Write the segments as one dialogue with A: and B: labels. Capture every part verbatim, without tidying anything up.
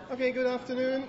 A: Okay, good afternoon.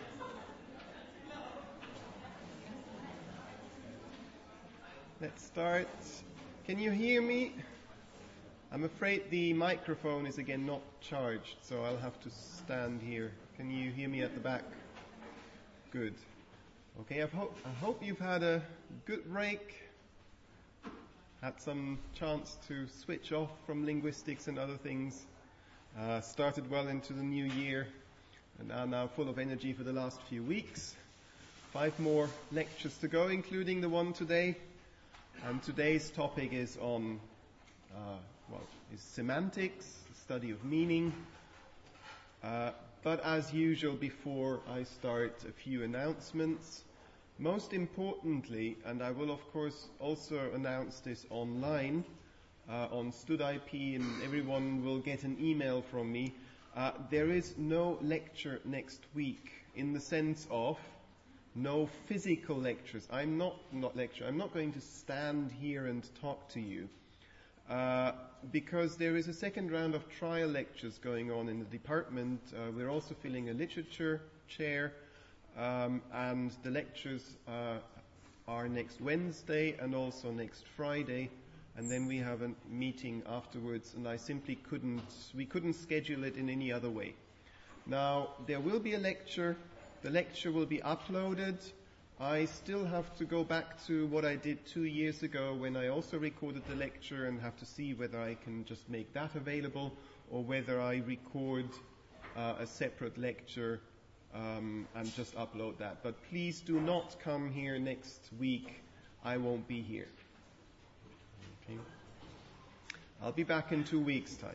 A: Let's start. Can you hear me? I'm afraid the microphone is again not charged, so I'll have to stand here. Can you hear me at the back? Good. Okay, I hope, I hope you've had a good break, had some chance to switch off from linguistics and other things, uh, started well into the new year, and are now full of energy for the last few weeks. Five more lectures to go, including the one today. And today's topic is on, uh, well, is semantics, the study of meaning. Uh, but as usual, before I start, a few announcements. Most importantly, and I will of course also announce this online, uh, on StudIP, and everyone will get an email from me. Uh, there is no lecture next week, in the sense of no physical lectures. I'm not not lecture. I'm not going to stand here and talk to you, uh, because there is a second round of trial lectures going on in the department. Uh, we're also filling a literature chair, um, and the lectures uh, are next Wednesday and also next Friday. And then we have a meeting afterwards, and I simply couldn't, we couldn't schedule it in any other way. Now, there will be a lecture. The lecture will be uploaded. I still have to go back to what I did two years ago when I also recorded the lecture and have to see whether I can just make that available or whether I record uh, a separate lecture um, and just upload that. But please do not come here next week. I won't be here. Okay. I'll be back in two weeks' time.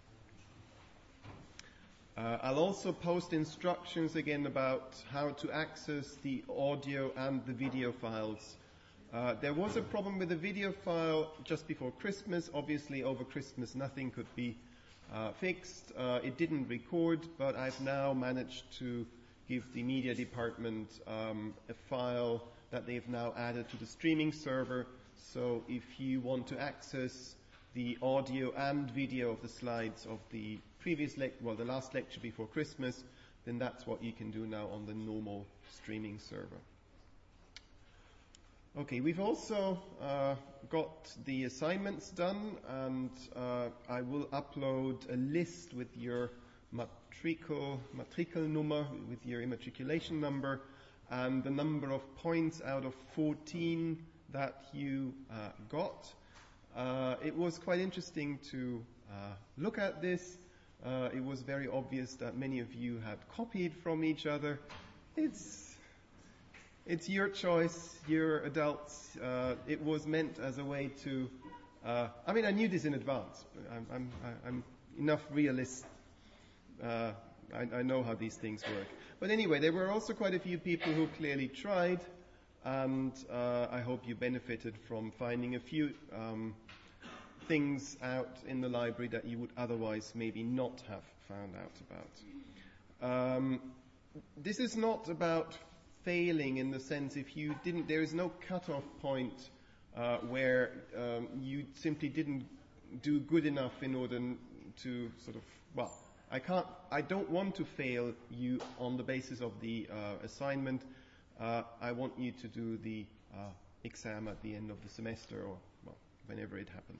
A: Uh, I'll also post instructions again about how to access the audio and the video files. Uh, there was a problem with the video file just before Christmas. Obviously, over Christmas nothing could be uh, fixed. Uh, it didn't record, but I've now managed to give the media department um, a file that they've now added to the streaming server. So if you want to access the audio and video of the slides of the previous lec- well, the last lecture before Christmas, then that's what you can do now on the normal streaming server. Okay, we've also uh, got the assignments done, and uh, I will upload a list with your matrikel, matrikelnummer, with your immatriculation number, and the number of points out of fourteen that you uh, got. Uh, it was quite interesting to uh, look at this. Uh, it was very obvious that many of you had copied from each other. It's it's your choice. You're adults. Uh, it was meant as a way to. Uh, I mean, I knew this in advance. I'm, I'm, I'm enough realist. Uh, I, I know how these things work. But anyway, there were also quite a few people who clearly tried. And uh, I hope you benefited from finding a few um, things out in the library that you would otherwise maybe not have found out about. Um, this is not about failing in the sense if you didn't, there is no cutoff point uh, where um, you simply didn't do good enough in order to sort of, well, I can't, I don't want to fail you on the basis of the uh, assignment. Uh, I want you to do the uh, exam at the end of the semester, or well, whenever it happens.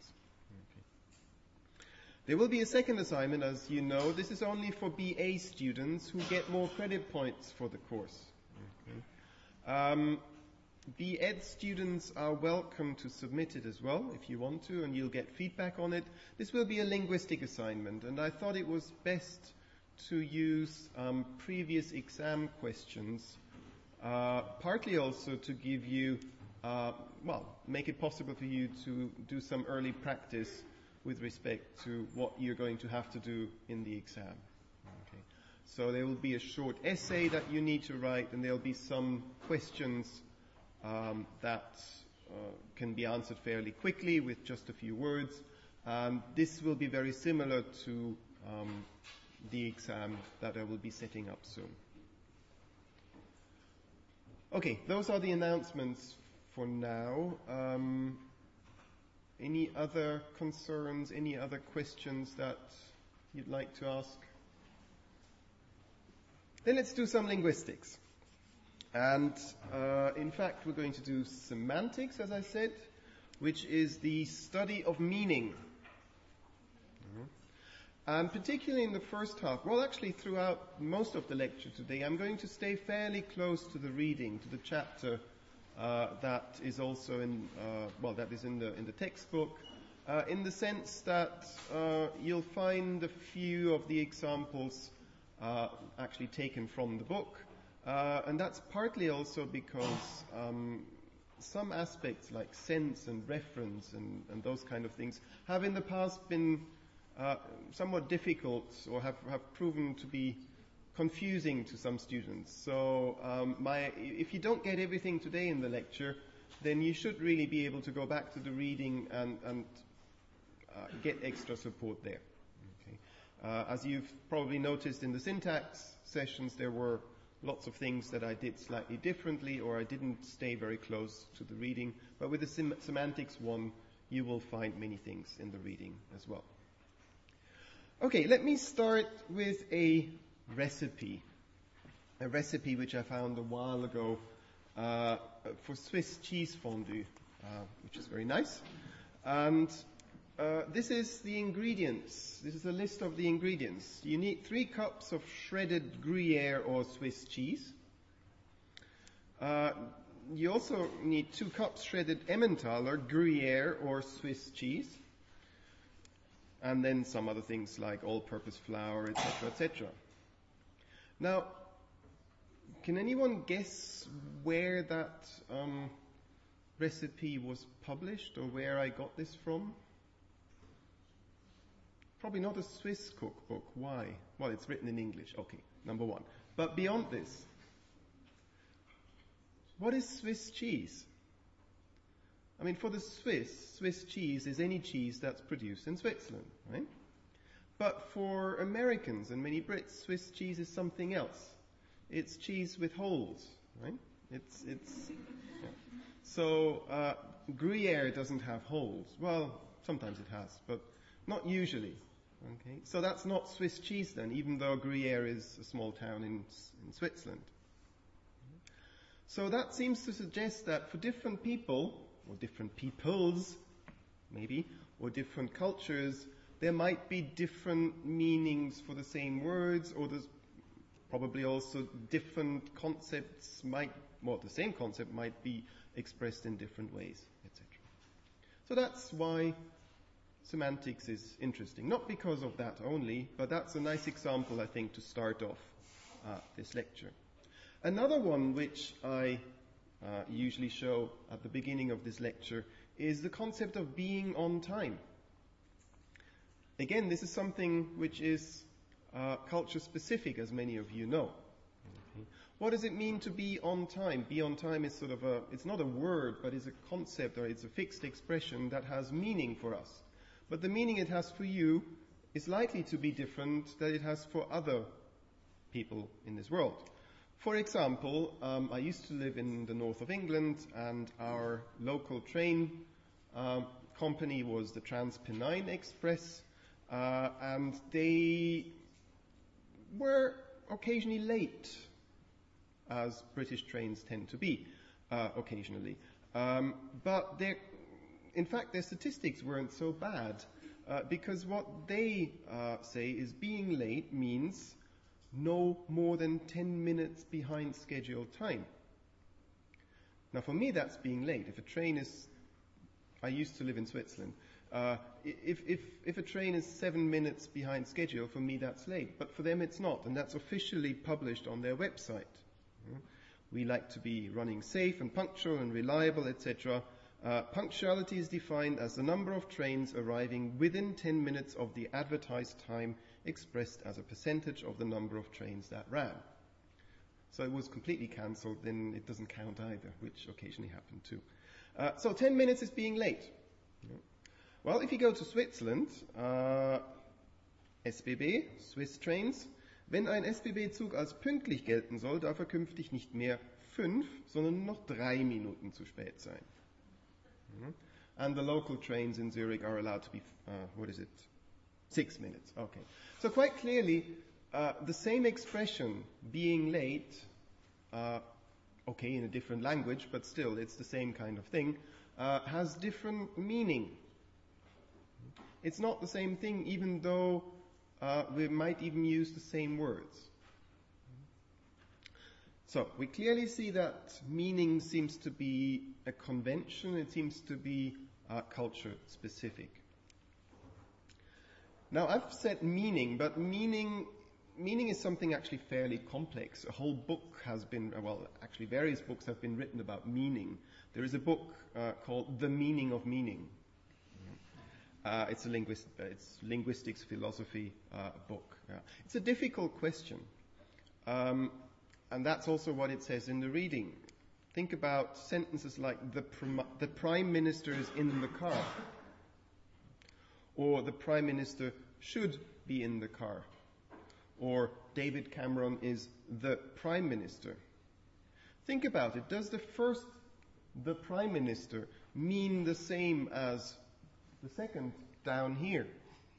A: Okay. There will be a second assignment, as you know. This is only for B A students who get more credit points for the course. Okay. Um, B Ed students are welcome to submit it as well, if you want to, and you'll get feedback on it. This will be a linguistic assignment, and I thought it was best to use um, previous exam questions. Uh, partly also to give you, uh, well, make it possible for you to do some early practice with respect to what you're going to have to do in the exam. Okay. So there will be a short essay that you need to write, and there will be some questions um, that uh, can be answered fairly quickly with just a few words. Um, this will be very similar to um, the exam that I will be setting up soon. Okay, those are the announcements for now. Um, any other concerns, any other questions that you'd like to ask? Then let's do some linguistics. And uh, in fact, we're going to do semantics, as I said, which is the study of meaning. And particularly in the first half, well, actually throughout most of the lecture today, I'm going to stay fairly close to the reading, to the chapter uh, that is also in, uh, well, that is in the in the textbook, uh, in the sense that uh, you'll find a few of the examples uh, actually taken from the book, uh, and that's partly also because um, some aspects like sense and reference and, and those kind of things have in the past been Uh, somewhat difficult or have, have proven to be confusing to some students. So um, my, if you don't get everything today in the lecture, then you should really be able to go back to the reading and, and uh, get extra support there. Okay. Uh, as you've probably noticed in the syntax sessions, there were lots of things that I did slightly differently, or I didn't stay very close to the reading. But with the sem- semantics one, you will find many things in the reading as well. Okay, let me start with a recipe. A recipe which I found a while ago uh, for Swiss cheese fondue, uh, which is very nice. And uh, this is the ingredients. This is a list of the ingredients. You need three cups of shredded Gruyere or Swiss cheese. Uh, you also need two cups shredded Emmentaler, Gruyere or Swiss cheese. And then some other things like all-purpose flour, et cetera, et cetera. Now, can anyone guess where that um, recipe was published or where I got this from? Probably not a Swiss cookbook. Why? Well, it's written in English. Okay, number one. But beyond this, what is Swiss cheese? I mean, for the Swiss, Swiss cheese is any cheese that's produced in Switzerland, right? But for Americans and many Brits, Swiss cheese is something else. It's cheese with holes, right? It's, it's, yeah. So, uh, Gruyere doesn't have holes. Well, sometimes it has, but not usually, okay? So that's not Swiss cheese then, even though Gruyere is a small town in, in Switzerland. So that seems to suggest that for different people, or different peoples, maybe, or different cultures, there might be different meanings for the same words, or there's probably also different concepts might, well, the same concept might be expressed in different ways, et cetera. So that's why semantics is interesting. Not because of that only, but that's a nice example, I think, to start off uh, this lecture. Another one which I Uh, usually show at the beginning of this lecture is the concept of being on time. Again, this is something which is uh, culture specific, as many of you know. Okay. What does it mean to be on time? Be on time is sort of a, it's not a word, but it's a concept or it's a fixed expression that has meaning for us. But the meaning it has for you is likely to be different than it has for other people in this world. For example, um, I used to live in the north of England, and our local train um, company was the Transpennine Express, uh, and they were occasionally late, as British trains tend to be uh, occasionally. Um, but in fact, their statistics weren't so bad, uh, because what they uh, say is being late means no more than ten minutes behind scheduled time. Now, for me, that's being late. If a train is, I used to live in Switzerland, uh, if, if, if a train is seven minutes behind schedule, for me that's late. But for them it's not, and that's officially published on their website. We like to be running safe and punctual and reliable, et cetera. Uh, punctuality is defined as the number of trains arriving within ten minutes of the advertised time, expressed as a percentage of the number of trains that ran. So it was completely cancelled, then it doesn't count either, which occasionally happened too. Uh, so ten minutes is being late. Yeah. Well, if you go to Switzerland, uh, S B B, Swiss Trains, wenn ein S B B-Zug als pünktlich gelten soll, darf er künftig nicht mehr fünf, sondern nur noch drei Minuten zu spät sein. Mm-hmm. And the local trains in Zurich are allowed to be, uh, what is it, six minutes. Okay. So quite clearly, uh, the same expression, being late, uh, okay, in a different language, but still it's the same kind of thing, uh, has different meaning. It's not the same thing, even though uh, we might even use the same words. So we clearly see that meaning seems to be a convention, it seems to be uh, culture specific. Now I've said meaning, but meaning meaning is something actually fairly complex. A whole book has been, well, actually various books have been written about meaning. There is a book uh, called The Meaning of Meaning. Uh, it's a linguist, uh, it's linguistics philosophy uh, book. Yeah. It's a difficult question. Um, And that's also what it says in the reading. Think about sentences like, the, prim- the Prime Minister is in the car. Or the Prime Minister should be in the car. Or David Cameron is the Prime Minister. Think about it. Does the first, the Prime Minister, mean the same as the second down here?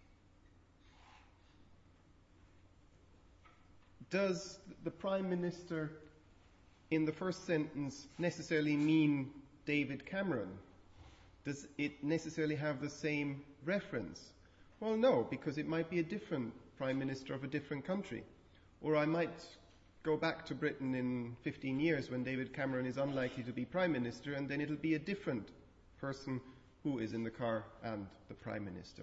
A: Does the Prime Minister in the first sentence necessarily mean David Cameron? Does it necessarily have the same reference? Well, no, because it might be a different Prime Minister of a different country. Or I might go back to Britain in fifteen years when David Cameron is unlikely to be Prime Minister, and then it'll be a different person who is in the car and the Prime Minister.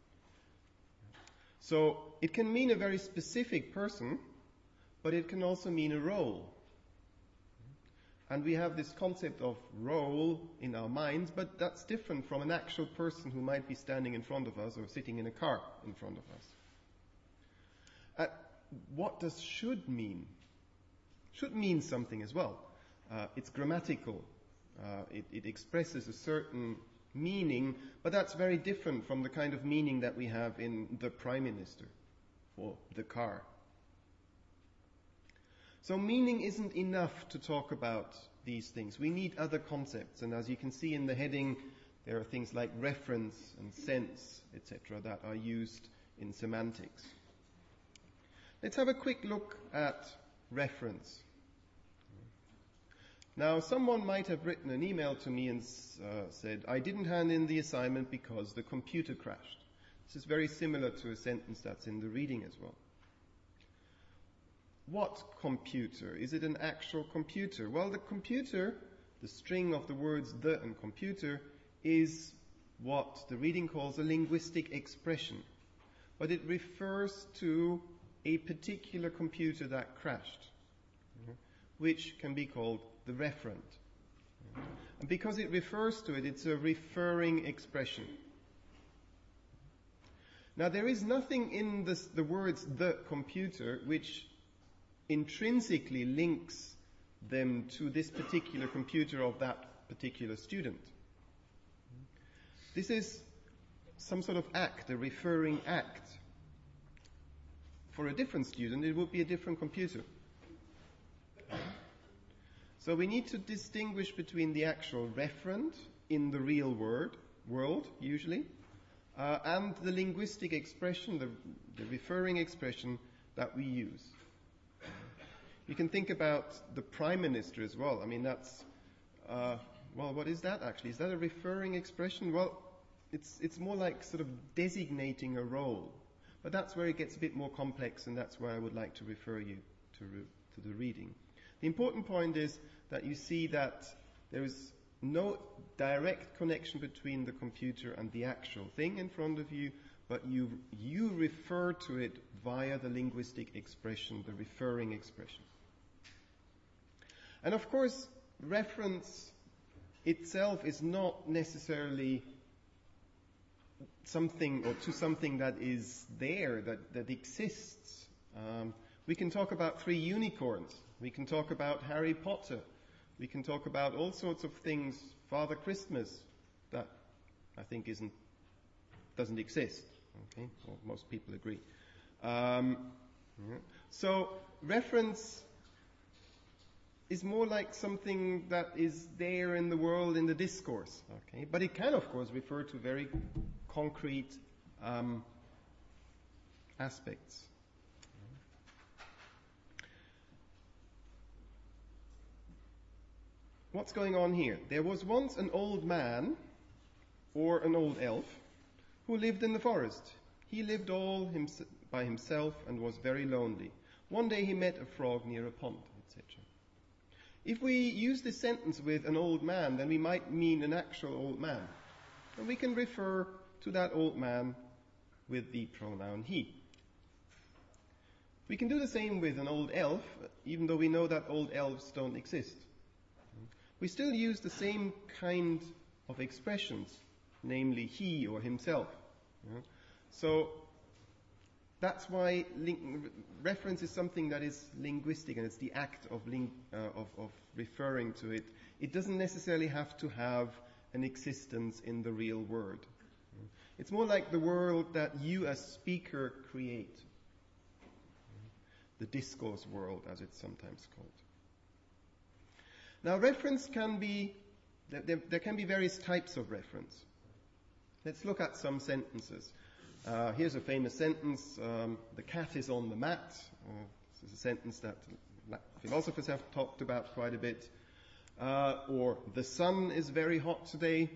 A: So it can mean a very specific person, but it can also mean a role. And we have this concept of role in our minds, but that's different from an actual person who might be standing in front of us or sitting in a car in front of us. Uh, what does should mean? Should mean something as well. Uh, it's grammatical. Uh, it, it expresses a certain meaning, but that's very different from the kind of meaning that we have in the Prime Minister or the car. So meaning isn't enough to talk about these things. We need other concepts, and as you can see in the heading, there are things like reference and sense, et cetera, that are used in semantics. Let's have a quick look at reference. Now, someone might have written an email to me and uh, said, I didn't hand in the assignment because the computer crashed. This is very similar to a sentence that's in the reading as well. What computer? Is it an actual computer? Well, the computer, the string of the words the and computer, is what the reading calls a linguistic expression. But it refers to a particular computer that crashed, which can be called the referent. And because it refers to it, it's a referring expression. Now, there is nothing in this, the words the computer which intrinsically links them to this particular computer of that particular student. This is some sort of act, a referring act. For a different student, it would be a different computer. So we need to distinguish between the actual referent in the real word, world, usually, uh, and the linguistic expression, the, the referring expression that we use. You can think about the Prime Minister as well. I mean, that's, uh, well, what is that actually? Is that a referring expression? Well, it's it's more like sort of designating a role. But that's where it gets a bit more complex, and that's where I would like to refer you to, re- to the reading. The important point is that you see that there is no direct connection between the computer and the actual thing in front of you, but you you refer to it via the linguistic expression, the referring expression. And of course, reference itself is not necessarily something or to something that is there, that, that exists. Um, we can talk about three unicorns. We can talk about Harry Potter. We can talk about all sorts of things, Father Christmas, that I think isn't doesn't exist. Okay, well, most people agree. Um, yeah. So reference is more like something that is there in the world, in the discourse. Okay, but it can, of course, refer to very concrete um, aspects. what's going on here? There was once an old man, or an old elf, who lived in the forest. He lived all hims- by himself and was very lonely. One day he met a frog near a pond, et cetera. If we use this sentence with an old man, then we might mean an actual old man. And we can refer to that old man with the pronoun he. We can do the same with an old elf, even though we know that old elves don't exist. We still use the same kind of expressions, namely he or himself. So that's why ling- reference is something that is linguistic, and it's the act of, ling- uh, of, of referring to it. It doesn't necessarily have to have an existence in the real word. It's more like the world that you as speaker create. The discourse world, as it's sometimes called. Now, reference can be, there, there can be various types of reference. Let's look at some sentences. Uh, here's a famous sentence, um, the cat is on the mat. Uh, this is a sentence that philosophers have talked about quite a bit. Uh, or, the sun is very hot today.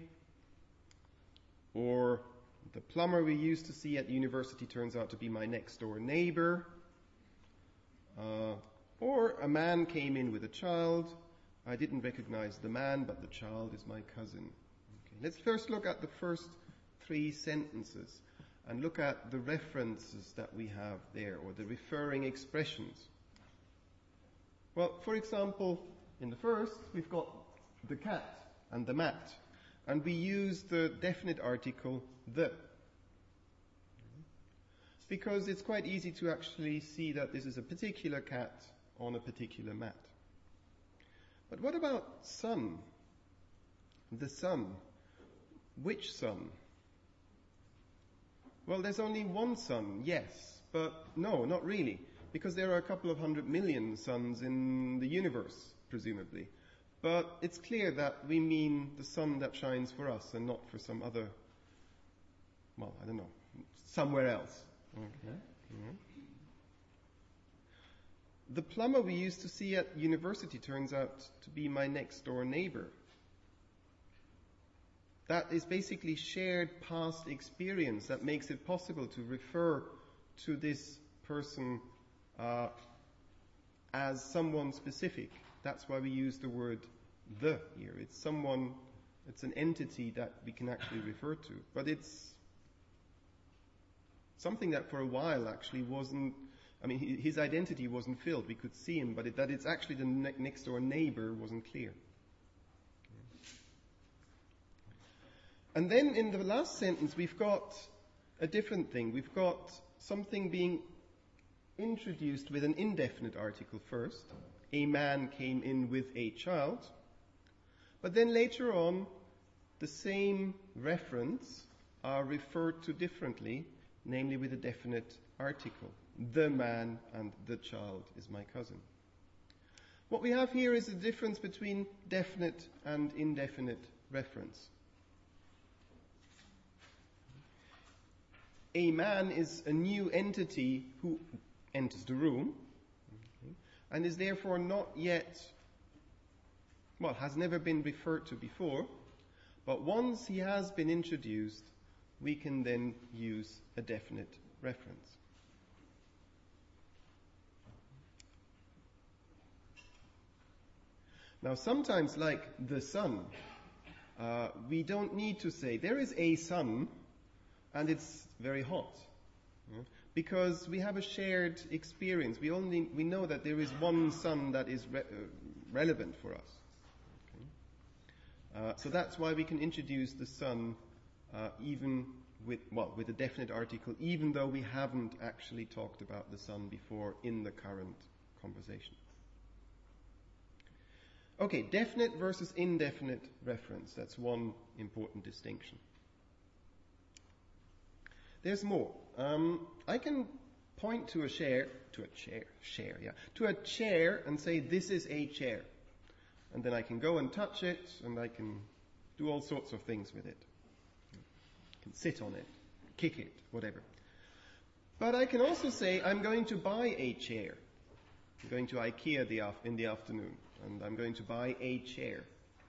A: Or, the plumber we used to see at university turns out to be my next door neighbor. Uh, or, a man came in with a child. I didn't recognize the man, but the child is my cousin. Okay. Let's first look at the first three sentences and look at the references that we have there, or the referring expressions. Well, for example, in the first, we've got the cat and the mat, and we use the definite article the, because it's quite easy to actually see that this is a particular cat on a particular mat. But what about sun? The sun. Which sun? Well, there's only one sun, yes, but no, not really, because there are a couple of hundred million suns in the universe, presumably. But it's clear that we mean the sun that shines for us and not for some other, well, I don't know, somewhere else. Okay. Yeah. The plumber we used to see at university turns out to be my next door neighbor. That is basically shared past experience that makes it possible to refer to this person uh, as someone specific. That's why we use the word the here. It's someone, it's an entity that we can actually refer to. But it's something that for a while actually wasn't, I mean, his identity wasn't filled. We could see him, but it, that it's actually the ne- next door neighbor wasn't clear. And then in the last sentence, we've got a different thing. We've got something being introduced with an indefinite article first. A man came in with a child. But then later on, the same reference are referred to differently, namely with a definite article. The man and the child is my cousin. What we have here is a difference between definite and indefinite reference. A man is a new entity who enters the room, okay, and is therefore not yet, well, has never been referred to before, but once he has been introduced, we can then use a definite reference. Now, sometimes, like the sun, uh, we don't need to say, there is a sun, and it's very hot. Yeah? Because we have a shared experience. We only we know that there is one sun that is re- uh, relevant for us. Okay? Uh, so that's why we can introduce the sun uh, even with, well, with a definite article, even though we haven't actually talked about the sun before in the current conversation. Okay, definite versus indefinite reference. That's one important distinction. There's more. Um, I can point to a chair, to a chair, chair, yeah, to a chair and say, this is a chair. And then I can go and touch it, and I can do all sorts of things with it. I can sit on it, kick it, whatever. But I can also say, I'm going to buy a chair. I'm going to IKEA the af- in the afternoon, and I'm going to buy a chair.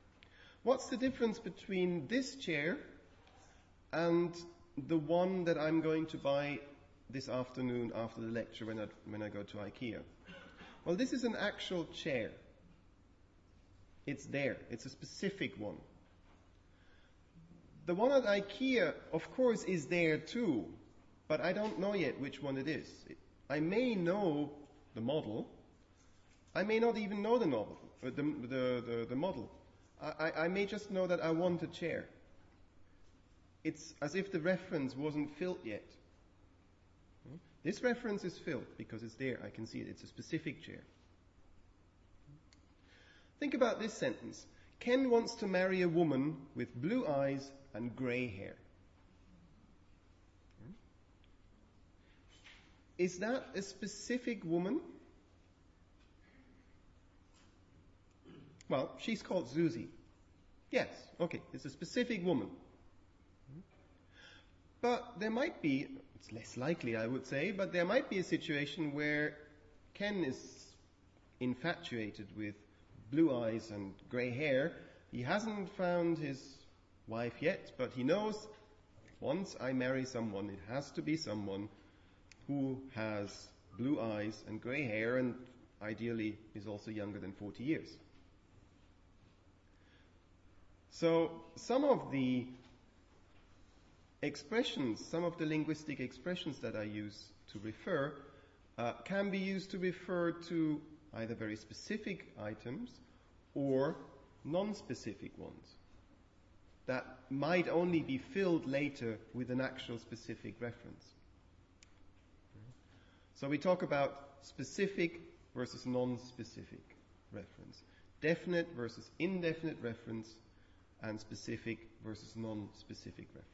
A: What's the difference between this chair and the one that I'm going to buy this afternoon after the lecture when I, when I go to IKEA? Well, this is an actual chair. It's there. It's a specific one. The one at IKEA, of course, is there too, but I don't know yet which one it is. I may know the model. I may not even know the novel, uh, the, the, the, the model. I, I may just know that I want a chair. It's as if the reference wasn't filled yet. This reference is filled because it's there. I can see it. It's a specific chair. Think about this sentence. Ken wants to marry a woman with blue eyes and grey hair. Is that a specific woman? Well, she's called Susie. Yes, okay, it's a specific woman. But there might be, it's less likely I would say, but there might be a situation where Ken is infatuated with blue eyes and grey hair. He hasn't found his wife yet, but he knows once I marry someone, it has to be someone who has blue eyes and grey hair and ideally is also younger than forty years. So some of the expressions, some of the linguistic expressions that I use to refer uh, can be used to refer to either very specific items or non-specific ones that might only be filled later with an actual specific reference. So we talk about specific versus non-specific reference, definite versus indefinite reference, and specific versus non-specific reference.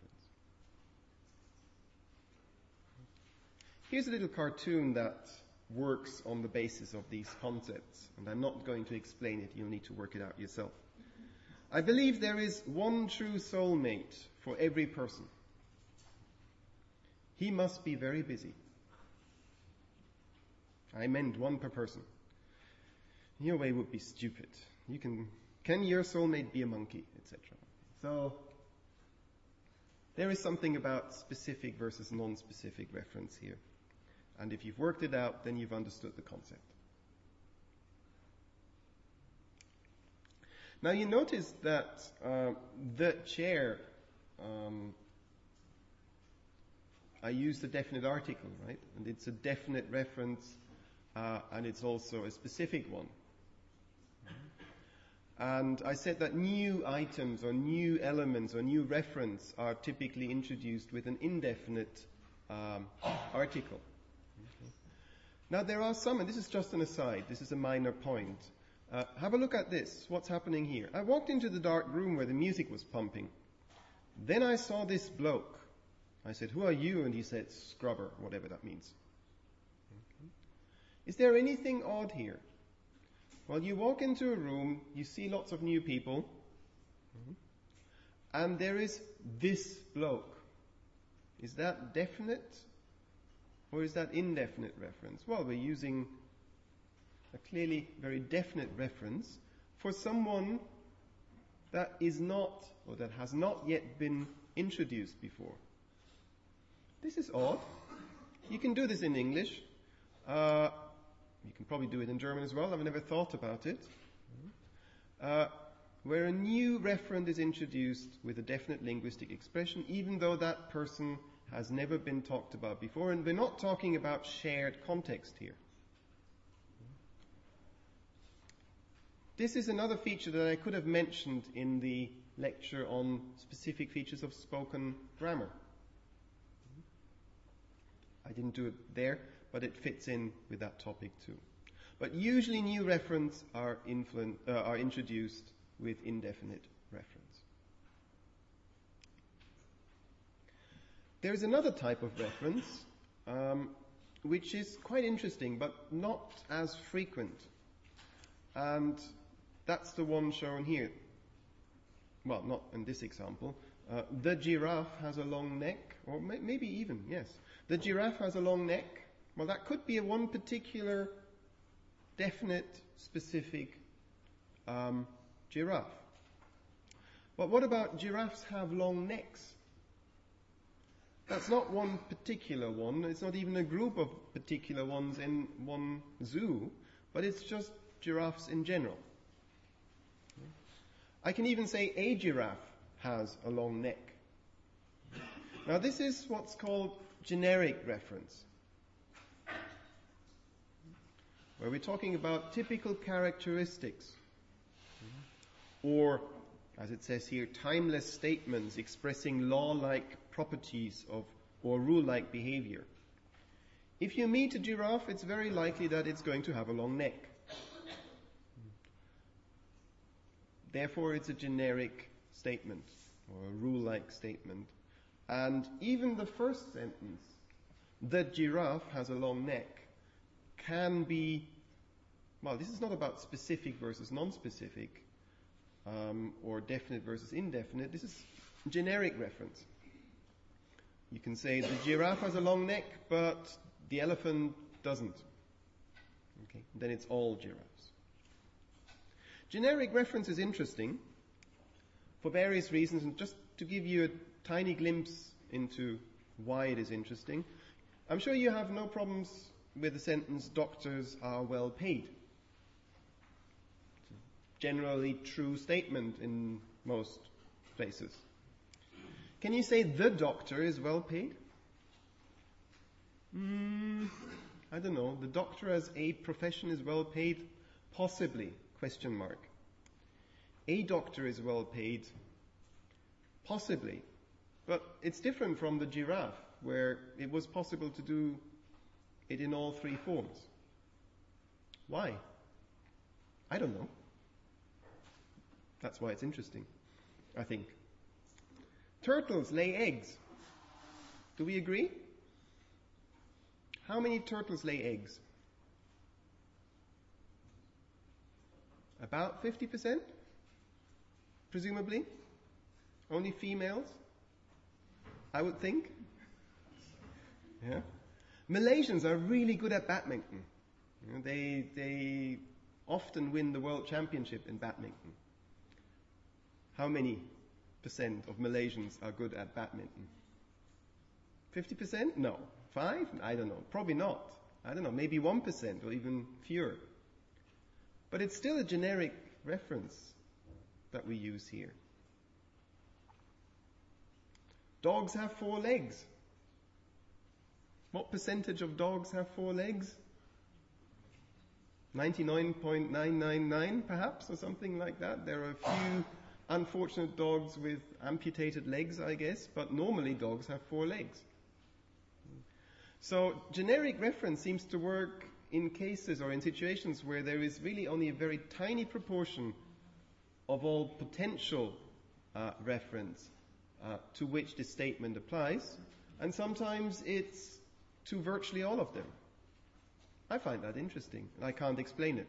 A: Here's a little cartoon that works on the basis of these concepts, and I'm not going to explain it. You'll need to work it out yourself. I believe there is one true soulmate for every person. He must be very busy. I meant one per person. Your way would be stupid. You can, can your soulmate be a monkey, et cetera. So, there is something about specific versus non-specific reference here. And if you've worked it out, then you've understood the concept. Now you notice that uh, the chair, um, I used a definite article, right? And it's a definite reference, uh, and it's also a specific one. And I said that new items or new elements or new reference are typically introduced with an indefinite um, article. Okay. Now there are some, and this is just an aside, this is a minor point. Uh, have a look at this, what's happening here. I walked into the dark room where the music was pumping. Then I saw this bloke. I said, "Who are you?" And he said, "Scrubber," whatever that means. Okay. Is there anything odd here? Well, you walk into a room, you see lots of new people, mm-hmm. and there is this bloke. Is that definite or is that indefinite reference? Well, we're using a clearly very definite reference for someone that is not or that has not yet been introduced before. This is odd. You can do this in English. Uh, You can probably do it in German as well. I've never thought about it. Uh, where a new referent is introduced with a definite linguistic expression, even though that person has never been talked about before. And we're not talking about shared context here. This is another feature that I could have mentioned in the lecture on specific features of spoken grammar. I didn't do it there, but it fits in with that topic too. But usually new references are, influ- uh, are introduced with indefinite reference. There is another type of reference um, which is quite interesting but not as frequent. And that's the one shown here. Well, not in this example. Uh, the giraffe has a long neck, or may- maybe even, yes. The giraffe has a long neck. Well, that could be a one particular, definite, specific um, giraffe. But what about giraffes have long necks? That's not one particular one. It's not even a group of particular ones in one zoo, but it's just giraffes in general. I can even say a giraffe has a long neck. Now this is what's called generic reference, where we're talking about typical characteristics, or, as it says here, timeless statements expressing law-like properties of or rule-like behavior. If you meet a giraffe, it's very likely that it's going to have a long neck. Therefore, it's a generic statement, or a rule-like statement. And even the first sentence, the giraffe has a long neck, can be, well, this is not about specific versus non-specific, um, or definite versus indefinite. This is generic reference. You can say the giraffe has a long neck, but the elephant doesn't. Okay, then it's all giraffes. Generic reference is interesting for various reasons, and just to give you a tiny glimpse into why it is interesting, I'm sure you have no problems with the sentence, doctors are well paid. It's a generally true statement in most places. Can you say the doctor is well paid? Mm, I don't know. The doctor as a profession is well paid? Possibly. Question mark. A doctor is well paid? Possibly. But it's different from the giraffe, where it was possible to do it in all three forms. Why? I don't know. That's why it's interesting, I think. Turtles lay eggs. Do we agree? How many turtles lay eggs? About fifty percent? Presumably? Only females? I would think. Yeah. Malaysians are really good at badminton. You know, they they often win the world championship in badminton. How many percent of Malaysians are good at badminton? fifty percent? No. Five? I don't know. Probably not. I don't know. Maybe one percent or even fewer. But it's still a generic reference that we use here. Dogs have four legs. What percentage of dogs have four legs? ninety-nine point nine nine nine perhaps, or something like that. There are a few unfortunate dogs with amputated legs, I guess, but normally dogs have four legs. So generic reference seems to work in cases or in situations where there is really only a very tiny proportion of all potential uh, reference uh, to which this statement applies, and sometimes it's to virtually all of them. I find that interesting, and I can't explain it.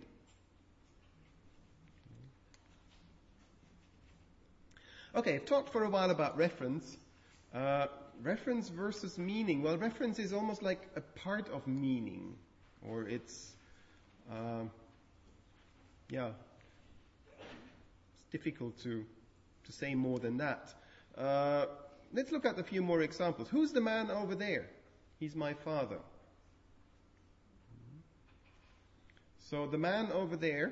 A: Okay, I've talked for a while about reference. Uh, reference versus meaning. Well, reference is almost like a part of meaning, or it's, uh, yeah, it's difficult to to say more than that. Uh, let's look at a few more examples. Who's the man over there? He's my father. So the man over there.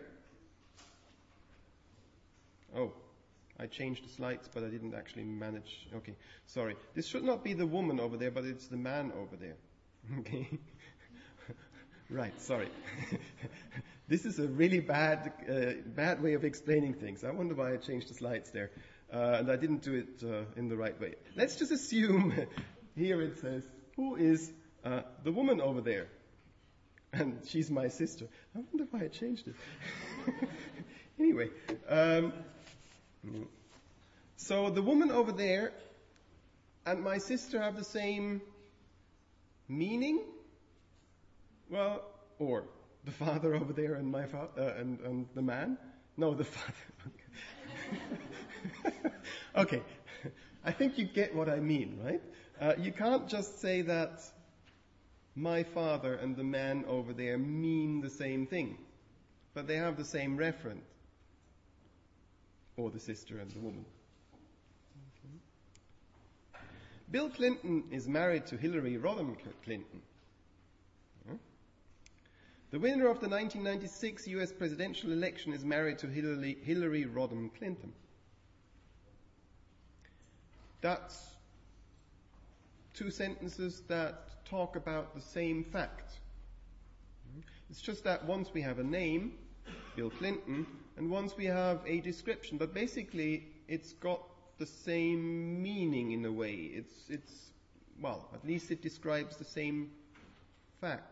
A: Oh, I changed the slides, but I didn't actually manage. Okay, sorry. This should not be the woman over there, but it's the man over there. Okay. Right, sorry. This is a really bad uh, bad way of explaining things. I wonder why I changed the slides there. Uh, and I didn't do it uh, in the right way. Let's just assume here it says, who is uh, the woman over there? And she's my sister. I wonder why I changed it. Anyway, um, so the woman over there and my sister have the same meaning? Well, or the father over there and my fa- uh, and, and the man? No, the father. Okay, I think you get what I mean, right? Uh, you can't just say that my father and the man over there mean the same thing, but they have the same referent, or the sister and the woman. Bill Clinton is married to Hillary Rodham Clinton. The winner of the nineteen ninety-six U S presidential election is married to Hillary, Hillary Rodham Clinton. That's two sentences that talk about the same fact. It's just that once we have a name, Bill Clinton, and once we have a description, but basically it's got the same meaning in a way. It's, it's, well, at least it describes the same fact.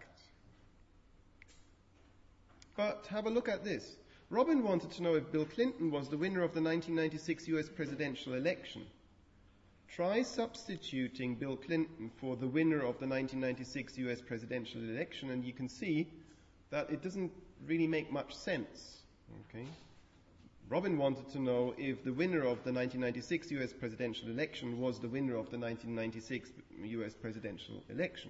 A: But have a look at this. Robin wanted to know if Bill Clinton was the winner of the nineteen ninety-six U S presidential election. Try substituting Bill Clinton for the winner of the nineteen ninety-six U S presidential election, and you can see that it doesn't really make much sense. Okay? Robin wanted to know if the winner of the nineteen ninety-six U S presidential election was the winner of the nineteen ninety-six U S presidential election.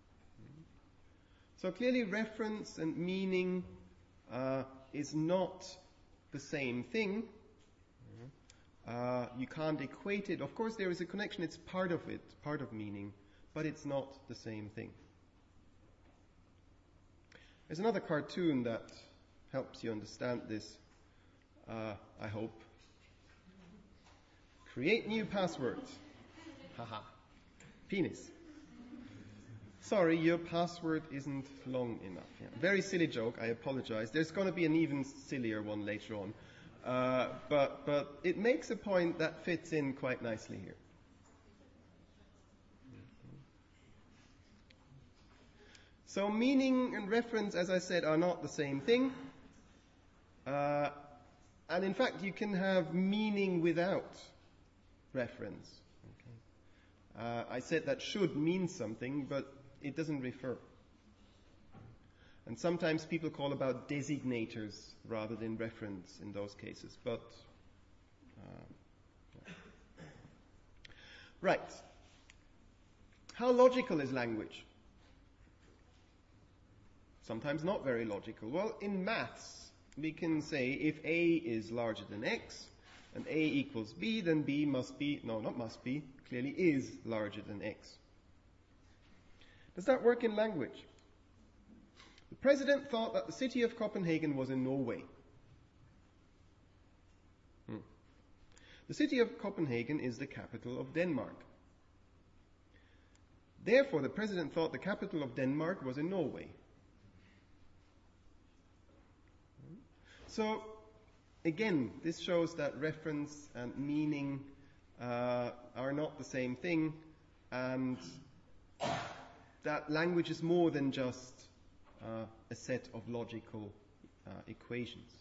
A: So clearly reference and meaning uh, is not the same thing. Uh, you can't equate it. Of course there is a connection, it's part of it, part of meaning, but it's not the same thing. There's another cartoon that helps you understand this, uh, I hope. Create new password. Haha. Penis. Sorry, your password isn't long enough. Yeah. Very silly joke, I apologize. There's going to be an even sillier one later on. Uh, but, but it makes a point that fits in quite nicely here. So meaning and reference, as I said, are not the same thing. Uh, and in fact, you can have meaning without reference. Okay. Uh, I said that should mean something, but it doesn't refer. And sometimes people call about designators rather than reference in those cases. But uh, yeah. Right. How logical is language? Sometimes not very logical. Well, in maths, we can say if A is larger than X and A equals B, then B must be, no, not must be, clearly is larger than X. Does that work in language? The president thought that the city of Copenhagen was in Norway. Hmm. The city of Copenhagen is the capital of Denmark. Therefore, the president thought the capital of Denmark was in Norway. So, again, this shows that reference and meaning uh, are not the same thing, and that language is more than just uh, a set of logical uh, equations.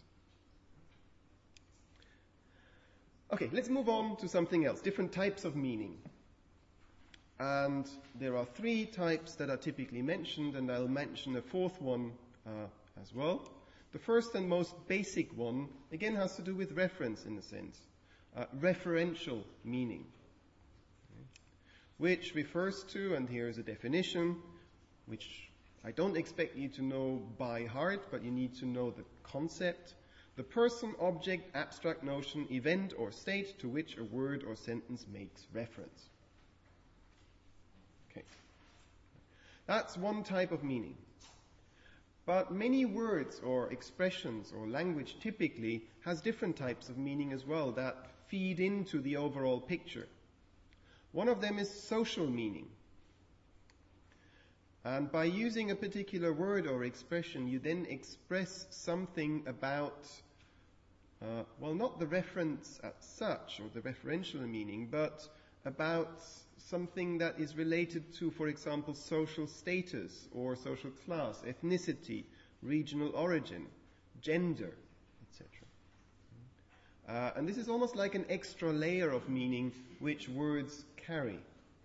A: Okay, let's move on to something else, different types of meaning. And there are three types that are typically mentioned, and I'll mention a fourth one uh, as well. The first and most basic one, again, has to do with reference in a sense. Uh, referential meaning. Which refers to, and here is a definition, which I don't expect you to know by heart, but you need to know the concept. The person, object, abstract notion, event or state to which a word or sentence makes reference. Okay. That's one type of meaning. But many words or expressions or language typically has different types of meaning as well that feed into the overall picture. One of them is social meaning. And by using a particular word or expression, you then express something about, uh, well, not the reference as such or the referential meaning, but about something that is related to, for example, social status or social class, ethnicity, regional origin, gender, et cetera. Uh, and this is almost like an extra layer of meaning which words carry.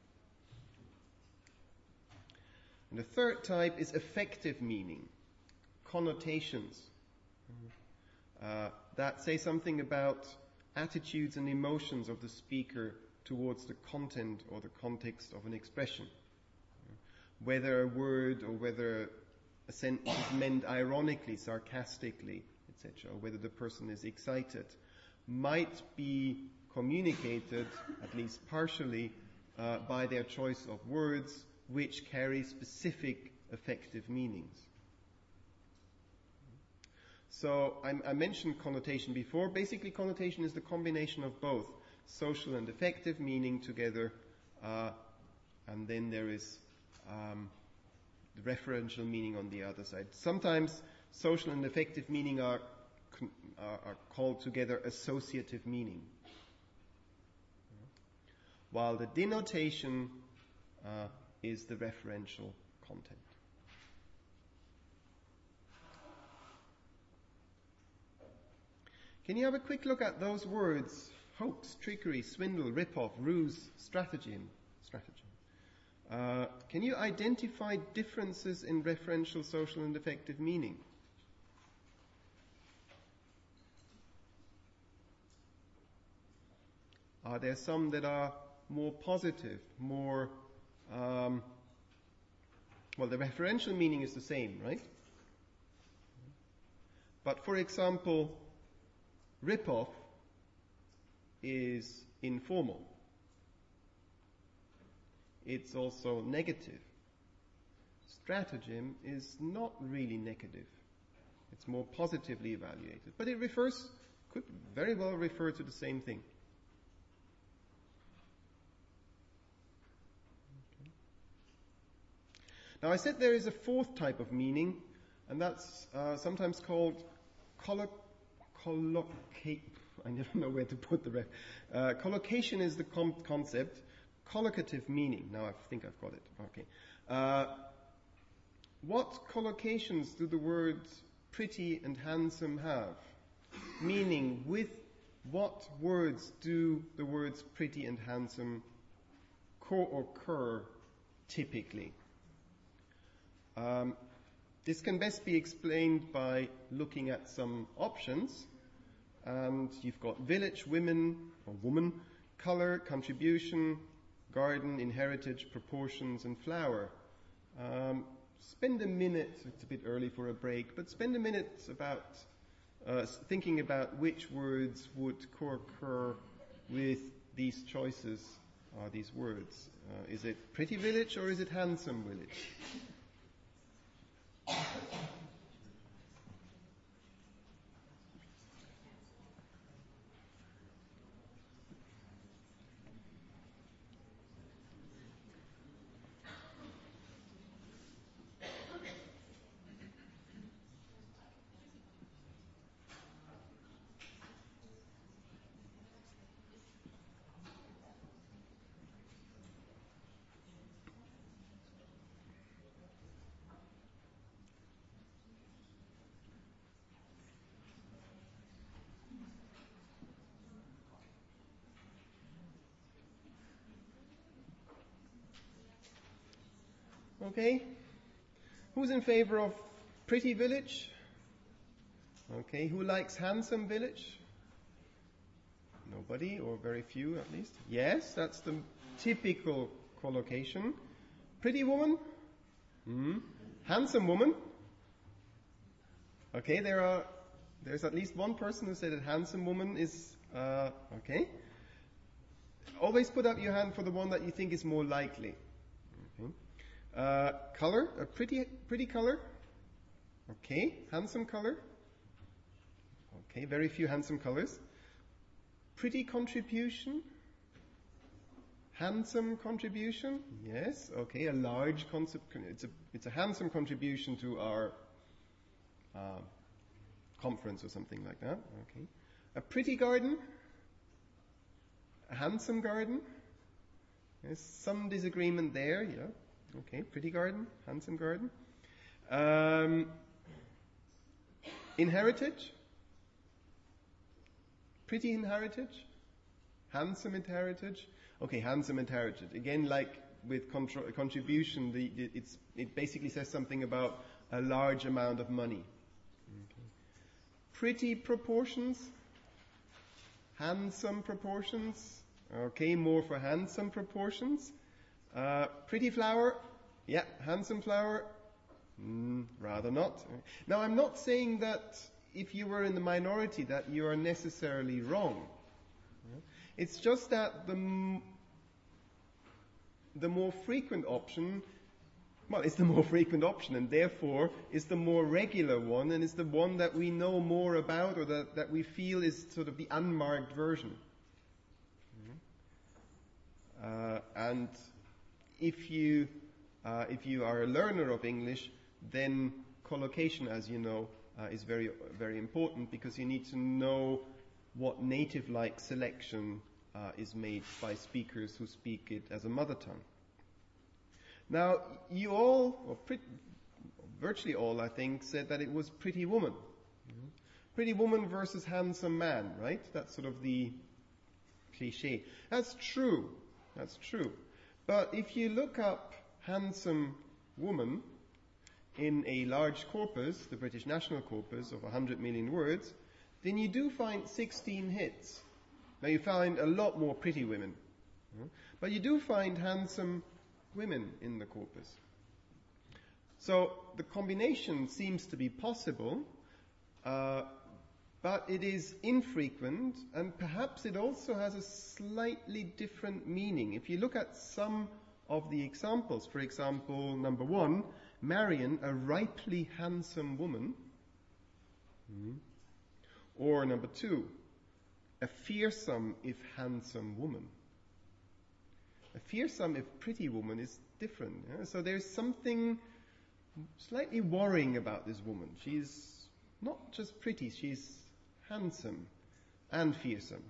A: And the third type is affective meaning, connotations uh, that say something about attitudes and emotions of the speaker towards the content or the context of an expression. Whether a word or whether a sentence is meant ironically, sarcastically, et cetera, or whether the person is excited, might be communicated, at least partially, uh, by their choice of words which carry specific affective meanings. So I, I mentioned connotation before. Basically, connotation is the combination of both social and affective meaning together, uh, and then there is um, the referential meaning on the other side. Sometimes social and affective meaning are, are, are called together associative meaning, while the denotation uh, is the referential content. Can you have a quick look at those words? Hoax, trickery, swindle, rip-off, ruse, stratagem. stratagem. Uh, can you identify differences in referential, social and affective meaning? Are there some that are more positive, more... Um, well, the referential meaning is the same, right? But for example, rip-off is informal. It's also negative. Stratagem is not really negative. It's more positively evaluated. But it refers, could very well refer to the same thing. Okay. Now I said there is a fourth type of meaning, and that's uh, sometimes called colloc- collocate. I never know where to put the ref. Uh, collocation is the com- concept. Collocative meaning. Now I think I've got it. Okay. Uh, what collocations do the words pretty and handsome have? Meaning, with what words do the words pretty and handsome co-occur typically? Um, this can best be explained by looking at some options. And you've got village, women, or woman, color, contribution, garden, inheritage, proportions, and flower. Um, spend a minute, it's a bit early for a break, but spend a minute about uh, thinking about which words would co-occur with these choices, or these words. Uh, is it pretty village or is it handsome village? Okay. Who's in favor of pretty village? Okay. Who likes handsome village? Nobody, or very few at least. Yes, that's the typical collocation. Pretty woman? Hmm. Handsome woman? Okay, there are, there's at least one person who said that handsome woman is, uh, okay. Always put up your hand for the one that you think is more likely. Okay. Uh, color, a pretty, pretty color. Okay, handsome color. Okay, very few handsome colors. Pretty contribution. Handsome contribution. Yes, okay, a large concept. It's a, it's a handsome contribution to our uh, conference or something like that. Okay, a pretty garden. A handsome garden. There's some disagreement there, yeah. Okay, pretty garden, handsome garden. Um, inheritage. Pretty inheritage. Handsome inheritage. Okay, handsome inheritage. Again, like with contro- contribution, the, the, it's, it basically says something about a large amount of money. Okay. Pretty proportions. Handsome proportions. Okay, more for handsome proportions. Uh, pretty flower. Yeah, handsome flower. Mm, rather not. Now, I'm not saying that if you were in the minority that you are necessarily wrong. It's just that the m- the more frequent option, well, it's the more frequent option, and therefore is the more regular one, and is the one that we know more about, or that, that we feel is sort of the unmarked version. Uh, and if you uh, if you are a learner of English, then collocation, as you know, uh, is very very important, because you need to know what native-like selection uh, is made by speakers who speak it as a mother tongue. Now, you all, or pretty, virtually all, I think, said that it was Pretty Woman. Mm-hmm. Pretty Woman versus Handsome Man, right? That's sort of the cliché. That's true. That's true. But if you look up Handsome Woman in a large corpus, the British National Corpus of one hundred million words, then you do find sixteen hits. Now you find a lot more pretty women. But you do find handsome women in the corpus. So the combination seems to be possible, uh, but it is infrequent, and perhaps it also has a slightly different meaning. If you look at some of the examples, for example, number one, Marion, a ripely handsome woman. Mm-hmm. Or number two, a fearsome if handsome woman. A fearsome if pretty woman is different. Yeah? So there's something slightly worrying about this woman. She's not just pretty, she's handsome and fearsome.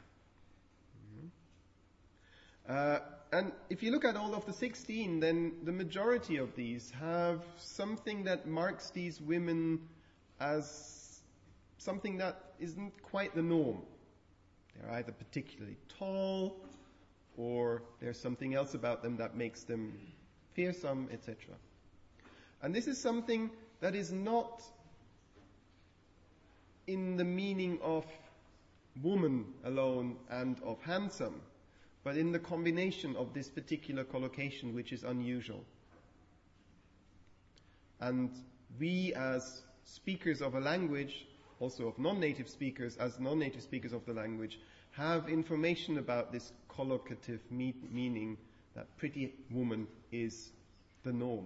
A: Mm-hmm. Uh, and if you look at all of the sixteen, then the majority of these have something that marks these women as something that isn't quite the norm. They're either particularly tall, or there's something else about them that makes them fearsome, et cetera. And this is something that is not in the meaning of woman alone and of handsome, but in the combination of this particular collocation, which is unusual. And we, as speakers of a language, also of non-native speakers, as non-native speakers of the language, have information about this collocative me- meaning that pretty woman is the norm.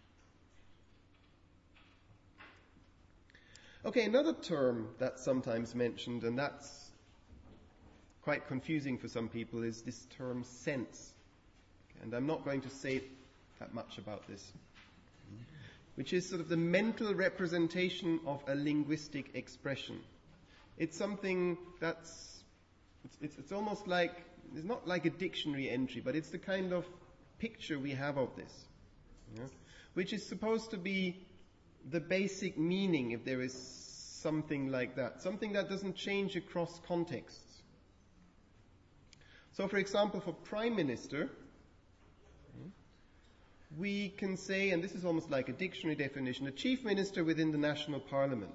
A: Okay, another term that's sometimes mentioned, and that's quite confusing for some people, is this term sense. And I'm not going to say that much about this, which is sort of the mental representation of a linguistic expression. It's something that's, it's, it's, it's almost like, it's not like a dictionary entry, but it's the kind of picture we have of this, yeah? Which is supposed to be the basic meaning, if there is something like that, something that doesn't change across contexts. So, for example, for Prime Minister, we can say, and this is almost like a dictionary definition, a chief minister within the national parliament.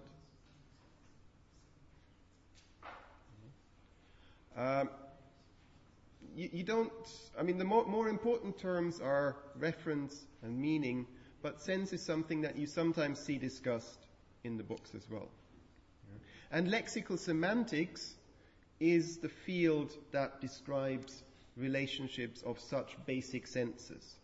A: Um, you, you don't, I mean, the more, more important terms are reference and meaning, but sense is something that you sometimes see discussed in the books as well. Yeah. And lexical semantics is the field that describes relationships of such basic senses.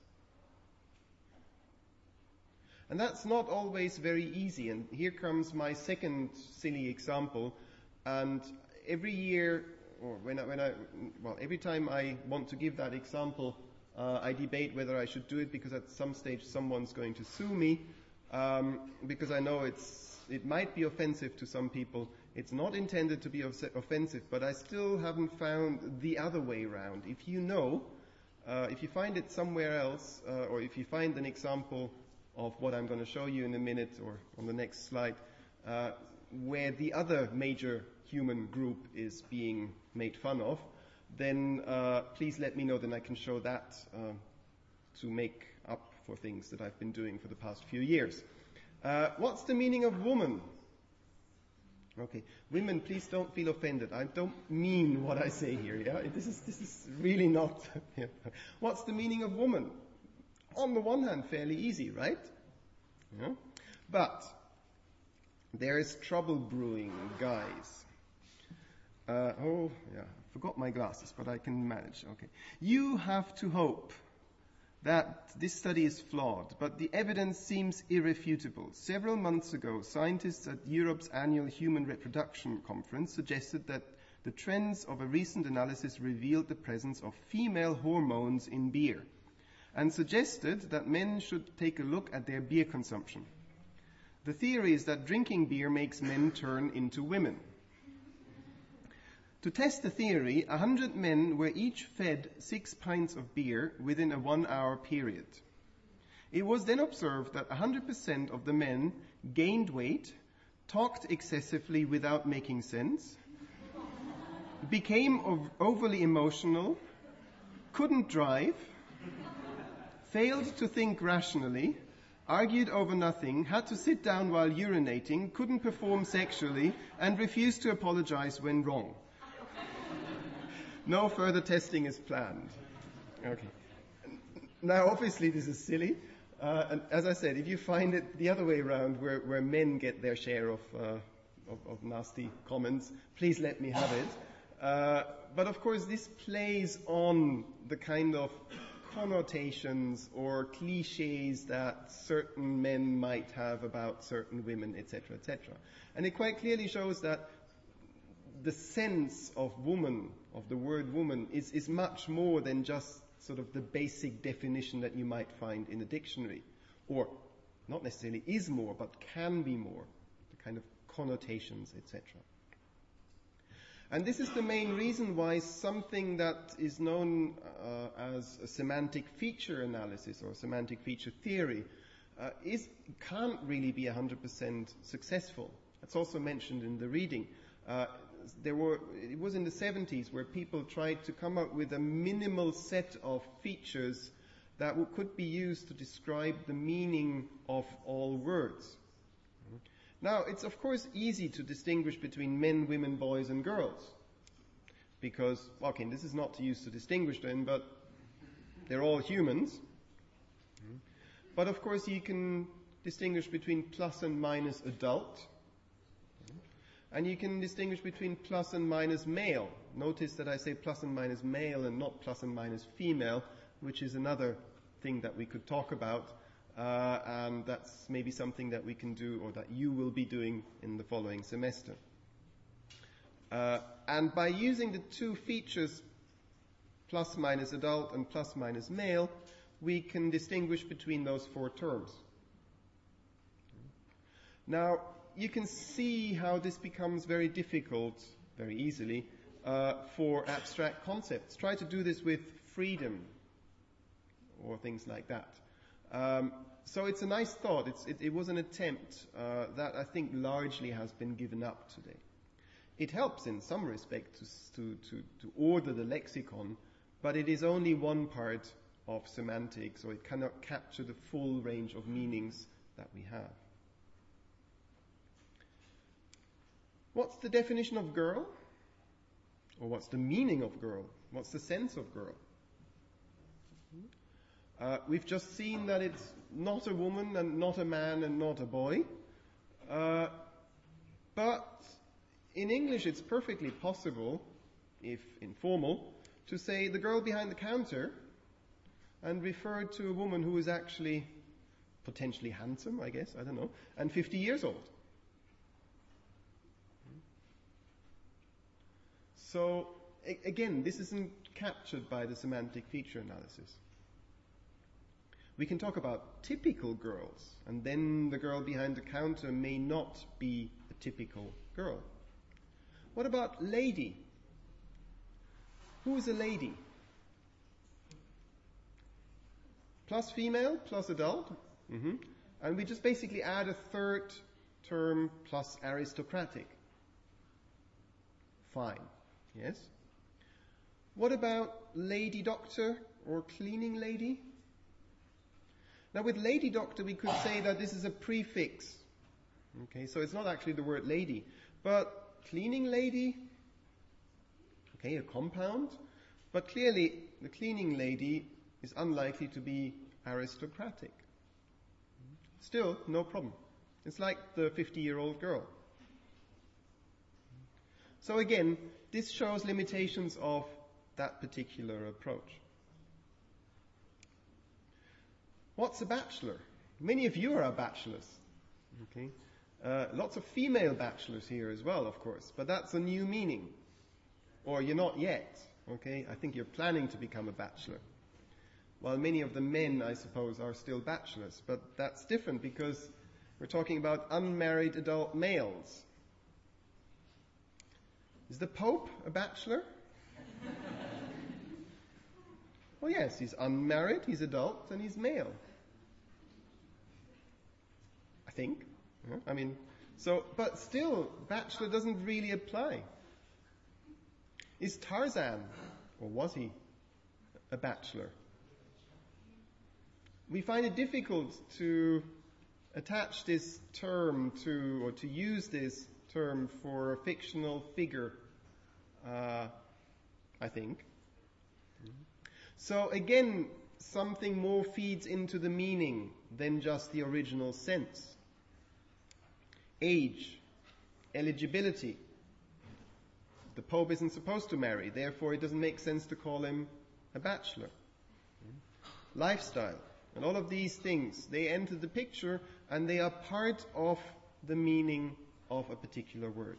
A: And that's not always very easy. And here comes my second silly example. And every year, or when I, when I, well, every time I want to give that example, uh, I debate whether I should do it, because at some stage someone's going to sue me, um, because I know it's, it might be offensive to some people. It's not intended to be offensive, but I still haven't found the other way around. If you know, uh, if you find it somewhere else, uh, or if you find an example of what I'm going to show you in a minute or on the next slide, uh, where the other major human group is being made fun of, then uh, please let me know, then I can show that uh, to make up for things that I've been doing for the past few years. Uh, what's the meaning of woman? Okay, women, please don't feel offended. I don't mean what I say here. Yeah, this is this is really not. Yeah. What's the meaning of woman? On the one hand, fairly easy, right? Yeah. But there is trouble brewing, guys. Uh, oh, yeah, I forgot my glasses, but I can manage. Okay. You have to hope that this study is flawed, but the evidence seems irrefutable. Several months ago, scientists at Europe's annual Human Reproduction Conference suggested that the trends of a recent analysis revealed the presence of female hormones in beer, and suggested that men should take a look at their beer consumption. The theory is that drinking beer makes men turn into women. To test the theory, a hundred men were each fed six pints of beer within a one-hour period. It was then observed that one hundred percent of the men gained weight, talked excessively without making sense, became ov- overly emotional, couldn't drive, failed to think rationally, argued over nothing, had to sit down while urinating, couldn't perform sexually, and refused to apologize when wrong. No further testing is planned. Okay. Now, obviously, this is silly. Uh, and as I said, if you find it the other way around, where, where men get their share of, uh, of, of nasty comments, please let me have it. Uh, but of course, this plays on the kind of connotations or cliches that certain men might have about certain women, et cetera, et cetera. And it quite clearly shows that the sense of woman, of the word woman, is, is much more than just sort of the basic definition that you might find in a dictionary. Or, not necessarily is more, but can be more. The kind of connotations, et cetera. And this is the main reason why something that is known uh, as a semantic feature analysis or semantic feature theory uh, is can't really be one hundred percent successful. That's also mentioned in the reading. Uh, There were, it was in the seventies where people tried to come up with a minimal set of features that w- could be used to describe the meaning of all words. Now, it's of course easy to distinguish between men, women, boys, and girls. Because, okay, this is not to use to distinguish them, but they're all humans. But of course you can distinguish between plus and minus adult. And you can distinguish between plus and minus male. Notice that I say plus and minus male and not plus and minus female, which is another thing that we could talk about. Uh, and that's maybe something that we can do or that you will be doing in the following semester. Uh, and by using the two features, plus minus adult and plus minus male, we can distinguish between those four terms. Now, you can see how this becomes very difficult, very easily, uh, for abstract concepts. Try to do this with freedom or things like that. Um, so it's a nice thought. It's, it, it was an attempt uh, that I think largely has been given up today. It helps in some respect to, to, to, to order the lexicon, but it is only one part of semantics, or it cannot capture the full range of meanings that we have. What's the definition of girl? Or what's the meaning of girl? What's the sense of girl? Uh, we've just seen that it's not a woman and not a man and not a boy. Uh, but in English it's perfectly possible, if informal, to say the girl behind the counter and refer to a woman who is actually potentially handsome, I guess, I don't know, and fifty years old. So, a- again, this isn't captured by the semantic feature analysis. We can talk about typical girls, and then the girl behind the counter may not be a typical girl. What about lady? Who is a lady? Plus female, plus adult. Mm-hmm. And we just basically add a third term plus aristocratic. Fine. Yes? What about lady doctor or cleaning lady? Now with lady doctor we could say that this is a prefix. Okay, so it's not actually the word lady. But cleaning lady, okay, a compound. But clearly the cleaning lady is unlikely to be aristocratic. Still, no problem. It's like the fifty-year-old girl. So again, this shows limitations of that particular approach. What's a bachelor? Many of you are bachelors. Okay. Uh, lots of female bachelors here as well, of course, but that's a new meaning. Or you're not yet. Okay. I think you're planning to become a bachelor. While many of the men, I suppose, are still bachelors, but that's different because we're talking about unmarried adult males. Is the Pope a bachelor? Well, yes, he's unmarried, he's adult, and he's male. I think. Yeah, I mean, so, but still, bachelor doesn't really apply. Is Tarzan, or was he, a bachelor? We find it difficult to attach this term to, or to use this term for a fictional figure, uh, I think. So again, something more feeds into the meaning than just the original sense. Age, eligibility. The Pope isn't supposed to marry, therefore it doesn't make sense to call him a bachelor. Lifestyle, and all of these things, they enter the picture and they are part of the meaning of a particular word.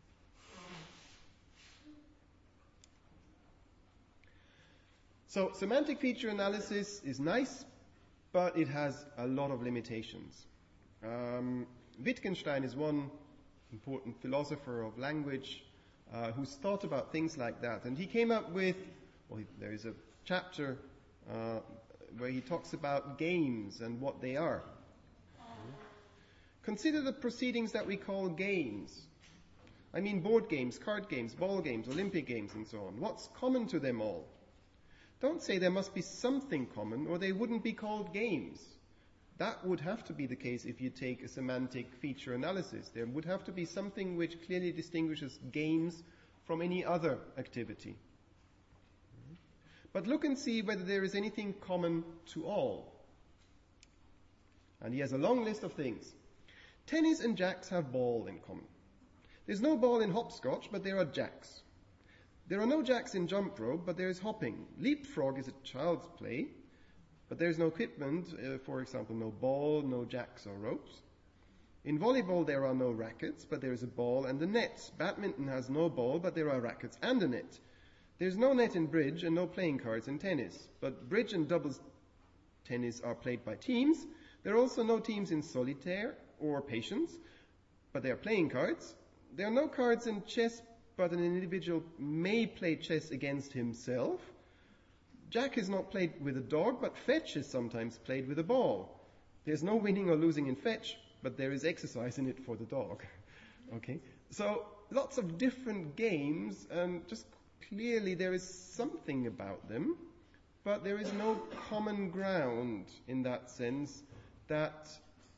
A: So semantic feature analysis is nice, but it has a lot of limitations. Um, Wittgenstein is one important philosopher of language uh, who's thought about things like that. And he came up with, well, there is a chapter uh, where he talks about games and what they are. Consider the proceedings that we call games. I mean board games, card games, ball games, Olympic games and so on. What's common to them all? Don't say there must be something common or they wouldn't be called games. That would have to be the case if you take a semantic feature analysis. There would have to be something which clearly distinguishes games from any other activity. But look and see whether there is anything common to all. And he has a long list of things. Tennis and jacks have ball in common. There's no ball in hopscotch, but there are jacks. There are no jacks in jump rope, but there is hopping. Leapfrog is a child's play, but there is no equipment, uh, for example, no ball, no jacks or ropes. In volleyball there are no rackets, but there is a ball and a net. Badminton has no ball, but there are rackets and a net. There's no net in bridge and no playing cards in tennis, but bridge and doubles tennis are played by teams. There are also no teams in solitaire or patience, but they are playing cards. There are no cards in chess, but an individual may play chess against himself. Jack is not played with a dog, but fetch is sometimes played with a ball. There's no winning or losing in fetch, but there is exercise in it for the dog. Okay, so lots of different games, and just clearly there is something about them, but there is no common ground in that sense that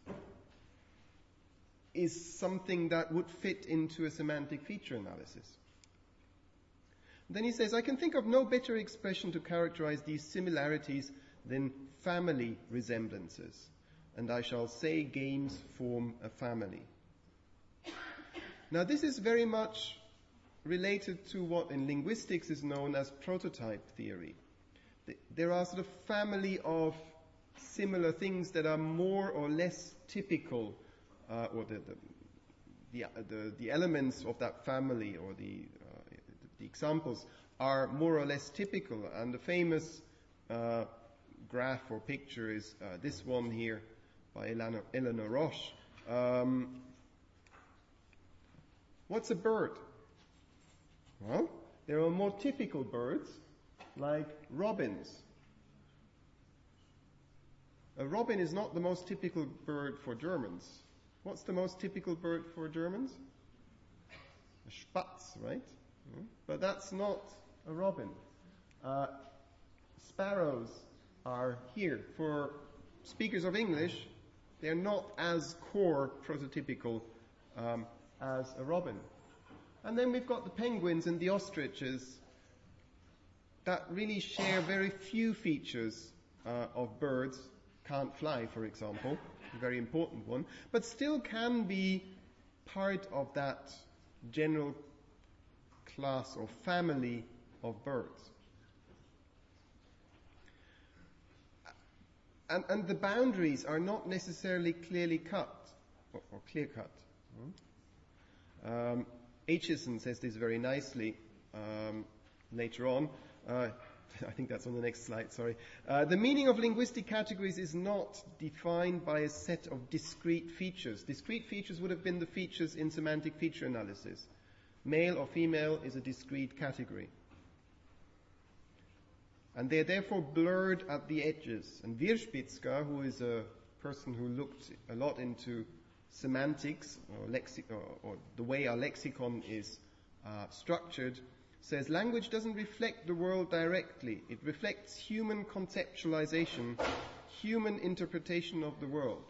A: is something that would fit into a semantic feature analysis. Then he says, I can think of no better expression to characterize these similarities than family resemblances. And I shall say games form a family. Now this is very much related to what in linguistics is known as prototype theory. There are sort of family of similar things that are more or less typical, uh, or the the, the the the elements of that family, or the uh, the examples are more or less typical. And the famous uh, graph or picture is uh, this one here by Eleanor, Eleanor Roche. Um, what's a bird? Well, there are more typical birds, like robins. A robin is not the most typical bird for Germans. What's the most typical bird for Germans? A Spatz, right? Yeah. But that's not a robin. Uh, sparrows are here. For speakers of English, they're not as core prototypical um, as a robin. And then we've got the penguins and the ostriches that really share very few features uh, of birds. Can't fly, for example, a very important one, but still can be part of that general class or family of birds. and, and the boundaries are not necessarily clearly cut, or, or clear cut. Um, Aitchison says this very nicely um, later on. Uh, I think that's on the next slide, sorry. Uh, the meaning of linguistic categories is not defined by a set of discrete features. Discrete features would have been the features in semantic feature analysis. Male or female is a discrete category. And they are therefore blurred at the edges. And Wierzbicka, who is a person who looked a lot into semantics, or, lexi- or, or the way our lexicon is uh, structured, says language doesn't reflect the world directly. It reflects human conceptualization, human interpretation of the world.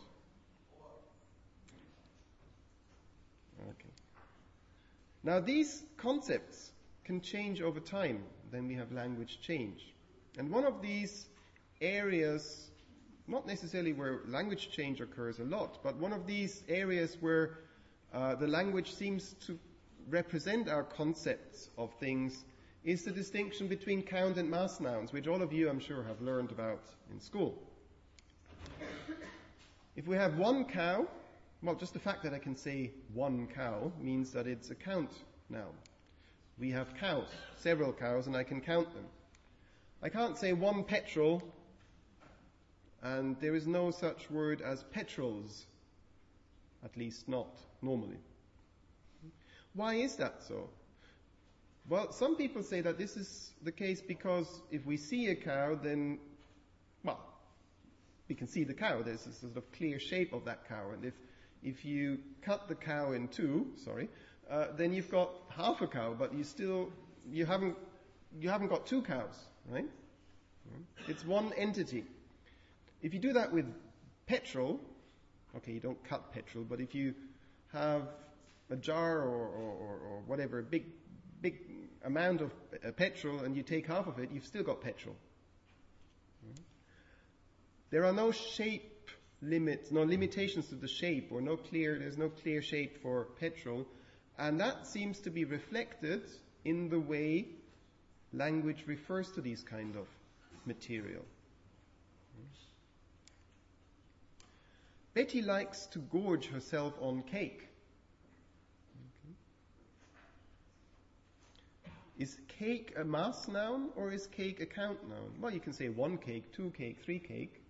A: Okay. Now these concepts can change over time. Then we have language change. And one of these areas, not necessarily where language change occurs a lot, but one of these areas where uh, the language seems to represent our concepts of things is the distinction between count and mass nouns, which all of you, I'm sure, have learned about in school. If we have one cow, well, just the fact that I can say one cow means that it's a count noun. We have cows, several cows, and I can count them. I can't say one petrol, and there is no such word as petrols, at least not normally. Why is that so? Well, some people say that this is the case because if we see a cow, then, well, we can see the cow. There's a sort of clear shape of that cow. And if, if you cut the cow in two, sorry, uh, then you've got half a cow, but you still, you haven't, you haven't got two cows, right? It's one entity. If you do that with petrol, okay, you don't cut petrol, but if you have a jar or, or, or whatever, a big, big amount of uh, petrol, and you take half of it, you've still got petrol. Mm-hmm. There are no shape limits, no limitations to the shape, or no clear, there's no clear shape for petrol, and that seems to be reflected in the way language refers to these kind of material. Mm-hmm. Betty likes to gorge herself on cake. Is cake a mass noun or is cake a count noun? Well, you can say one cake, two cake, three cake.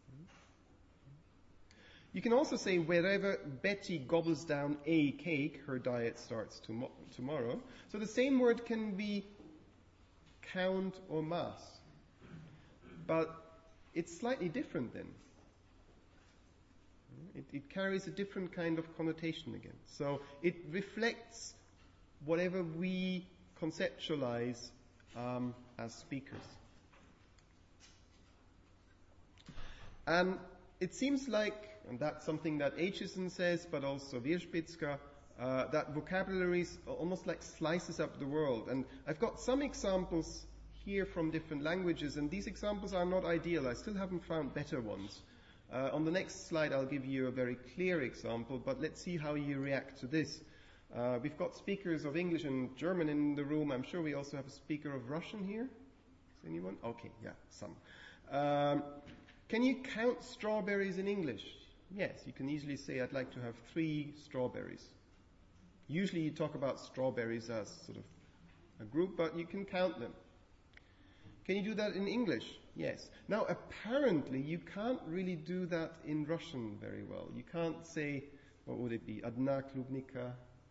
A: You can also say wherever Betty gobbles down a cake, her diet starts tom- tomorrow. So the same word can be count or mass. But it's slightly different then. It, it carries a different kind of connotation again. So it reflects whatever we conceptualize um, as speakers. And it seems like, and that's something that Aitchison says, but also Wierzbicka, uh, that vocabularies almost like slices up the world. And I've got some examples here from different languages, and these examples are not ideal. I still haven't found better ones. Uh, on the next slide, I'll give you a very clear example, but let's see how you react to this. Uh, we've got speakers of English and German in the room. I'm sure we also have a speaker of Russian here. Is anyone? Okay, yeah, some. Um, can you count strawberries in English? Yes, you can easily say, I'd like to have three strawberries. Usually you talk about strawberries as sort of a group, but you can count them. Can you do that in English? Yes. Now, apparently, you can't really do that in Russian very well. You can't say, what would it be? Adna klubnika.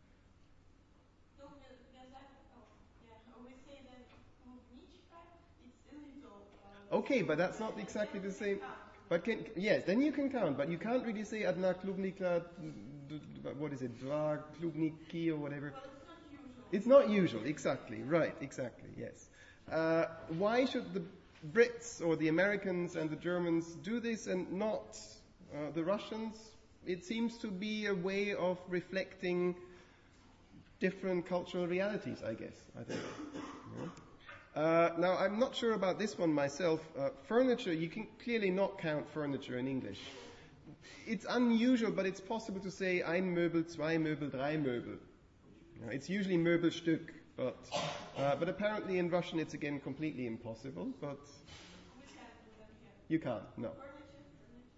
A: Okay, but that's not exactly the same. But can, yes, then you can count, but you can't really say adna klubnika, what is it, dva klubniki or whatever.
B: Well, it's not usual.
A: It's not usual, exactly, right, exactly, yes. Uh, why should the Brits or the Americans and the Germans do this and not uh, the Russians? It seems to be a way of reflecting different cultural realities, I guess, I think. Yeah. Uh, now, I'm not sure about this one myself. Uh, furniture, you can clearly not count furniture in English. It's unusual, but it's possible to say ein Möbel, zwei Möbel, drei Möbel. You know, it's usually Möbelstück, but uh, but apparently in Russian it's again completely impossible. But
B: We can't do that here.
A: you can't, no.
B: Furniture?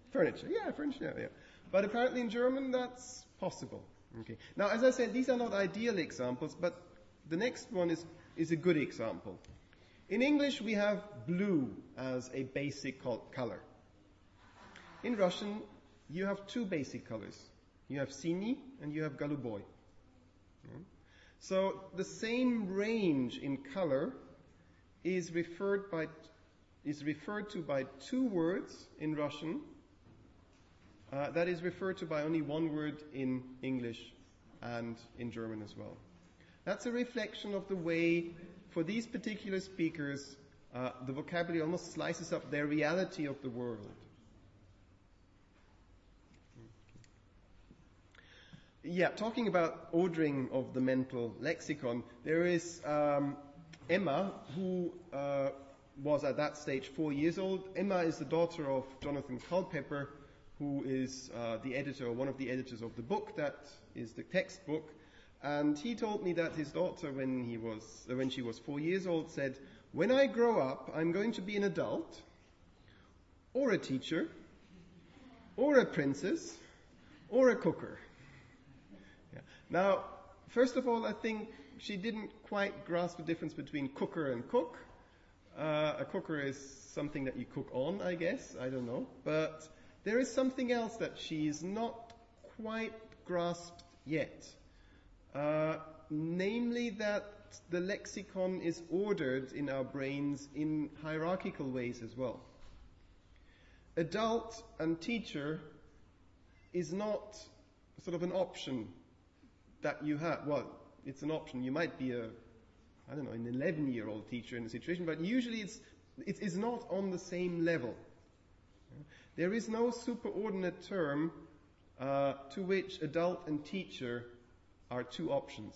A: Furniture, yeah, furniture, yeah. But apparently in German that's possible. Okay. Now, as I said, these are not ideal examples, but the next one is, is a good example. In English, we have blue as a basic color. In Russian, you have two basic colors. You have sini and you have galuboy. So the same range in color is referred by is referred to by two words in Russian. Uh, that is referred to by only one word in English and in German as well. That's a reflection of the way, for these particular speakers, uh, the vocabulary almost slices up their reality of the world. Yeah, talking about ordering of the mental lexicon, there is um, Emma, who uh, was at that stage four years old. Emma is the daughter of Jonathan Culpeper, who is uh, the editor, or one of the editors of the book that is the textbook. And he told me that his daughter, when he was, uh, when she was four years old, said, "When I grow up, I'm going to be an adult, or a teacher, or a princess, or a cooker." Yeah. Now, first of all, I think she didn't quite grasp the difference between cooker and cook. Uh, a cooker is something that you cook on, I guess. I don't know. But there is something else that she's not quite grasped yet. Uh, namely that the lexicon is ordered in our brains in hierarchical ways as well. Adult and teacher is not sort of an option that you have. Well, it's an option. You might be a, I don't know, an eleven-year-old teacher in a situation, but usually it's it is not on the same level. There is no superordinate term uh, to which adult and teacher are two options.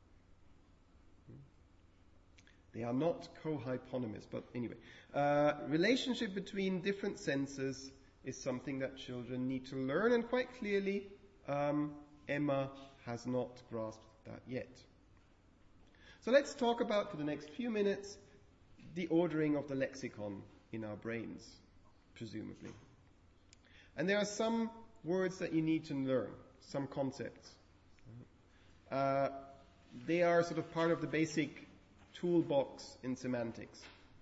A: They are not co-hyponymous, but anyway. Uh, relationship between different senses is something that children need to learn, and quite clearly, um, Emma has not grasped that yet. So let's talk about, for the next few minutes, the ordering of the lexicon in our brains, presumably. And there are some words that you need to learn, some concepts. Uh, they are sort of part of the basic toolbox in semantics.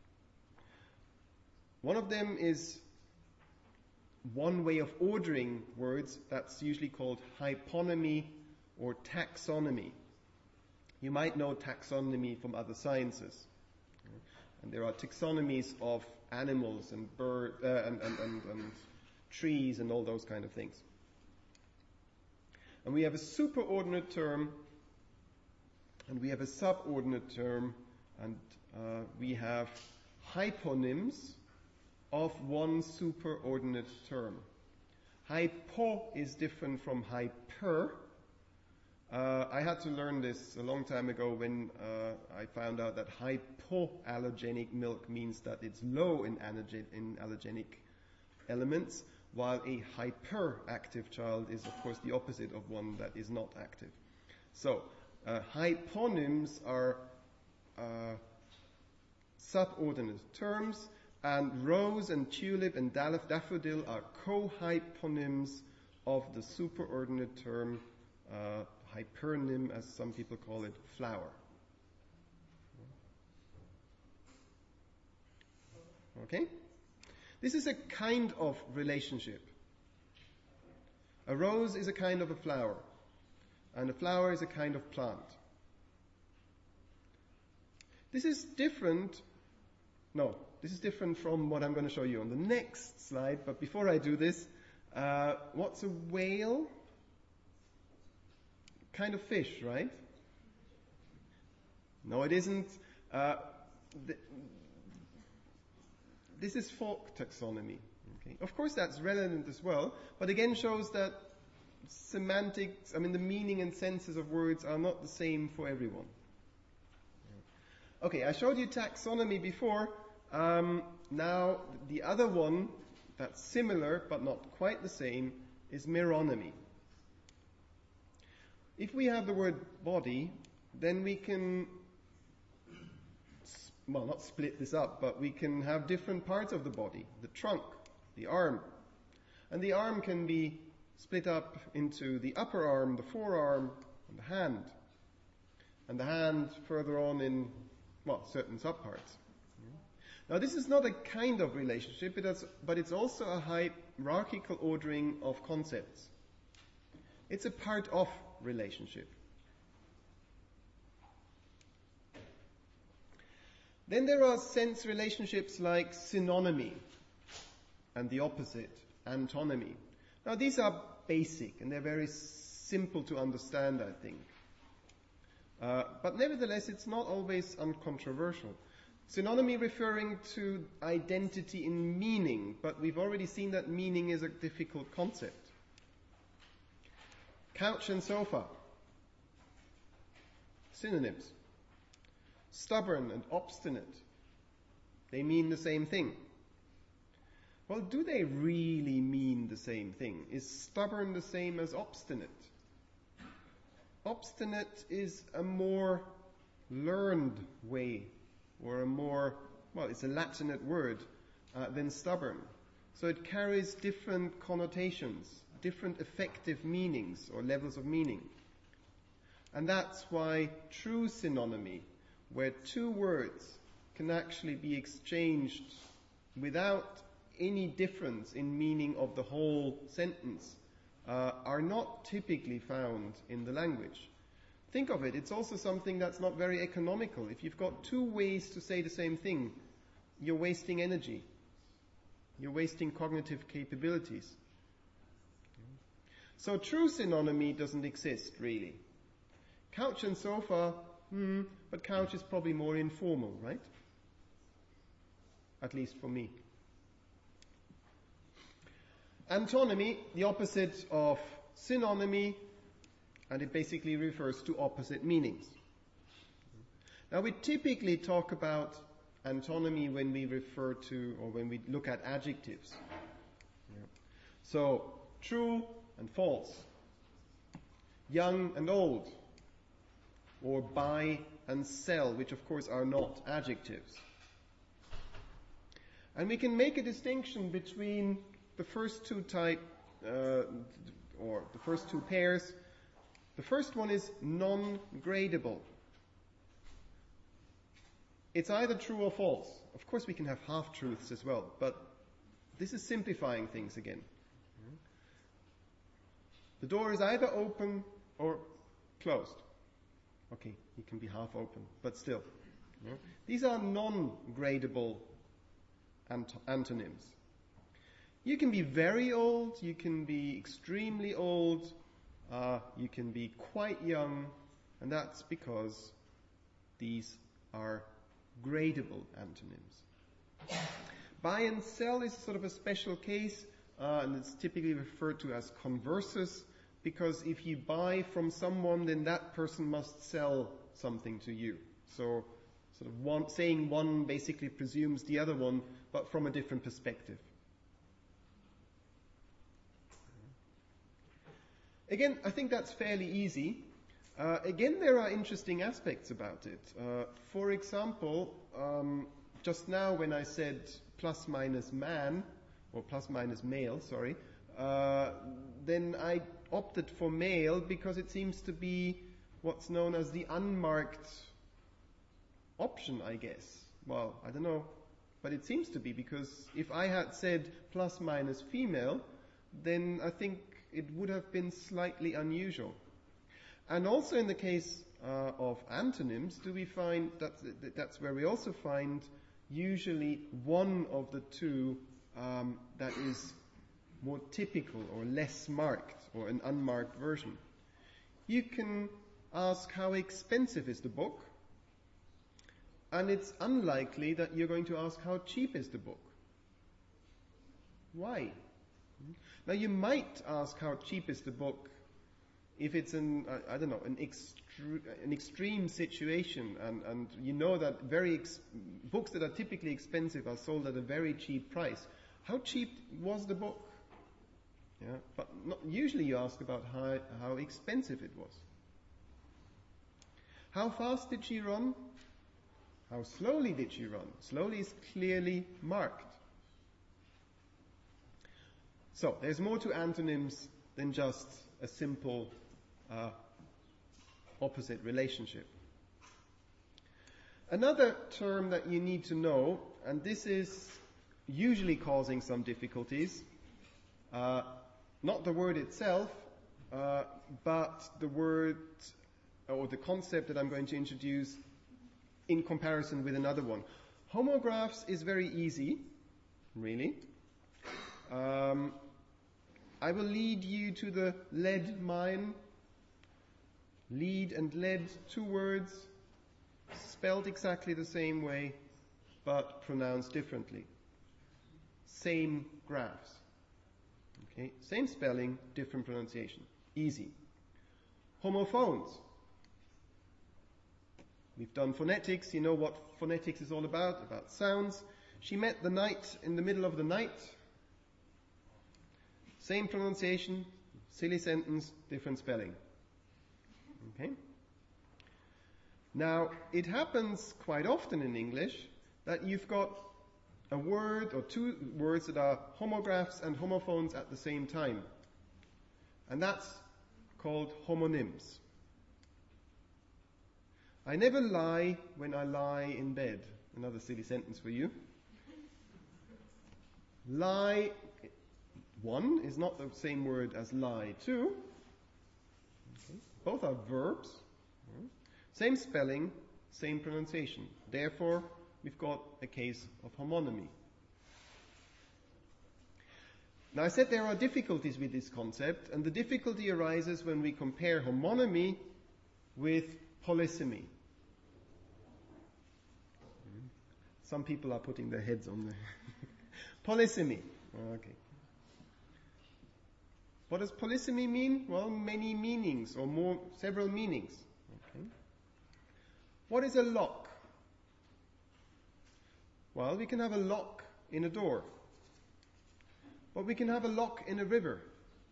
A: One of them is one way of ordering words that's usually called hyponymy or taxonomy. You might know taxonomy from other sciences. And there are taxonomies of animals and birds uh, and, and, and, and trees and all those kind of things. And we have a superordinate term and we have a subordinate term, and uh, we have hyponyms of one superordinate term. Hypo is different from hyper. Uh, I had to learn this a long time ago when uh, I found out that hypoallergenic milk means that it's low in, allergen- in allergenic elements, while a hyperactive child is, of course, the opposite of one that is not active. So, uh, hyponyms are uh, subordinate terms, and rose and tulip and daffodil are co-hyponyms of the superordinate term uh, hypernym, as some people call it, flower. Okay? This is a kind of relationship. A rose is a kind of a flower, and a flower is a kind of plant. This is different, no, this is different from what I'm going to show you on the next slide, but before I do this, uh, what's a whale? Kind of fish, right? No, it isn't. Uh, th- this is folk taxonomy. Okay? Of course, that's relevant as well, but again shows that semantics, I mean, the meaning and senses of words are not the same for everyone. Okay, I showed you taxonomy before. Um, now, the other one that's similar but not quite the same is meronymy. If we have the word body, then we can, well, not split this up, but we can have different parts of the body. The trunk, the arm. And the arm can be split up into the upper arm, the forearm, and the hand. And the hand further on in, well, certain subparts. Now this is not a kind of relationship, it has, but it's also a hierarchical ordering of concepts. It's a part of relationship. Then there are sense relationships like synonymy and the opposite, antonymy. Now these are basic and they're very simple to understand, I think. Uh, but nevertheless, it's not always uncontroversial. Synonymy referring to identity in meaning, but we've already seen that meaning is a difficult concept. Couch and sofa. Synonyms. Stubborn and obstinate. They mean the same thing. Well, do they really mean the same thing? Is stubborn the same as obstinate? Obstinate is a more learned way, or a more, well, it's a Latinate word, uh, than stubborn. So it carries different connotations, different effective meanings or levels of meaning. And that's why true synonymy, where two words can actually be exchanged without any difference in meaning of the whole sentence, uh, are not typically found in the language. Think of it, it's also something that's not very economical. If you've got two ways to say the same thing, you're wasting energy. You're wasting cognitive capabilities. So true synonymy doesn't exist, really. Couch and sofa, hmm, but couch is probably more informal, right? At least for me. Antonymy, the opposite of synonymy, and it basically refers to opposite meanings. Now we typically talk about antonymy when we refer to, or when we look at adjectives. Yeah. So, true and false, young and old, or buy and sell, which of course are not adjectives. And we can make a distinction between the first two type, uh, or the first two pairs. The first one is non-gradable. It's either true or false. Of course we can have half-truths as well, but this is simplifying things again. The door is either open or closed. Okay, it can be half open, but still. These are non-gradable ant- antonyms. You can be very old, you can be extremely old, uh, you can be quite young, and that's because these are gradable antonyms. Buy and sell is sort of a special case, uh, and it's typically referred to as conversus, because if you buy from someone, then that person must sell something to you. So, sort of one, saying one basically presumes the other one, but from a different perspective. Again, I think that's fairly easy. Uh, again, there are interesting aspects about it. Uh, for example, um, just now when I said plus minus man, or plus minus male, sorry, uh, then I opted for male because it seems to be what's known as the unmarked option, I guess. Well, I don't know, but it seems to be, because if I had said plus minus female, then I think it would have been slightly unusual. And also in the case uh, of antonyms, do we find that that's where we also find usually one of the two um, that is more typical or less marked, or an unmarked version. You can ask how expensive is the book, and it's unlikely that you're going to ask how cheap is the book. Why? Now you might ask how cheap is the book if it's an, I, I don't know, an, extre- an extreme situation, and, and you know that very ex- books that are typically expensive are sold at a very cheap price. How cheap was the book? Yeah, but not, usually you ask about how, how expensive it was. How fast did she run? How slowly did she run? Slowly is clearly marked. So, there's more to antonyms than just a simple uh, opposite relationship. Another term that you need to know, and this is usually causing some difficulties, uh, not the word itself, uh, but the word or the concept that I'm going to introduce in comparison with another one. Homographs is very easy, really. Um, I will lead you to the lead mine. Lead and lead, two words, spelled exactly the same way, but pronounced differently. Same graphs. Okay, same spelling, different pronunciation. Easy. Homophones. We've done phonetics, you know what phonetics is all about, about sounds. She met the knight in the middle of the night. Same pronunciation, silly sentence, different spelling. Okay? Now, it happens quite often in English that you've got a word or two words that are homographs and homophones at the same time. And that's called homonyms. I never lie when I lie in bed. Another silly sentence for you. Lie, one, is not the same word as lie, two. Okay. Both are verbs. Same spelling, same pronunciation. Therefore, we've got a case of homonymy. Now I said there are difficulties with this concept, and the difficulty arises when we compare homonymy with polysemy. Some people are putting their heads on the polysemy. Okay. What does polysemy mean? Well, many meanings, or more, several meanings. Okay. What is a lock? Well, we can have a lock in a door. But we can have a lock in a river.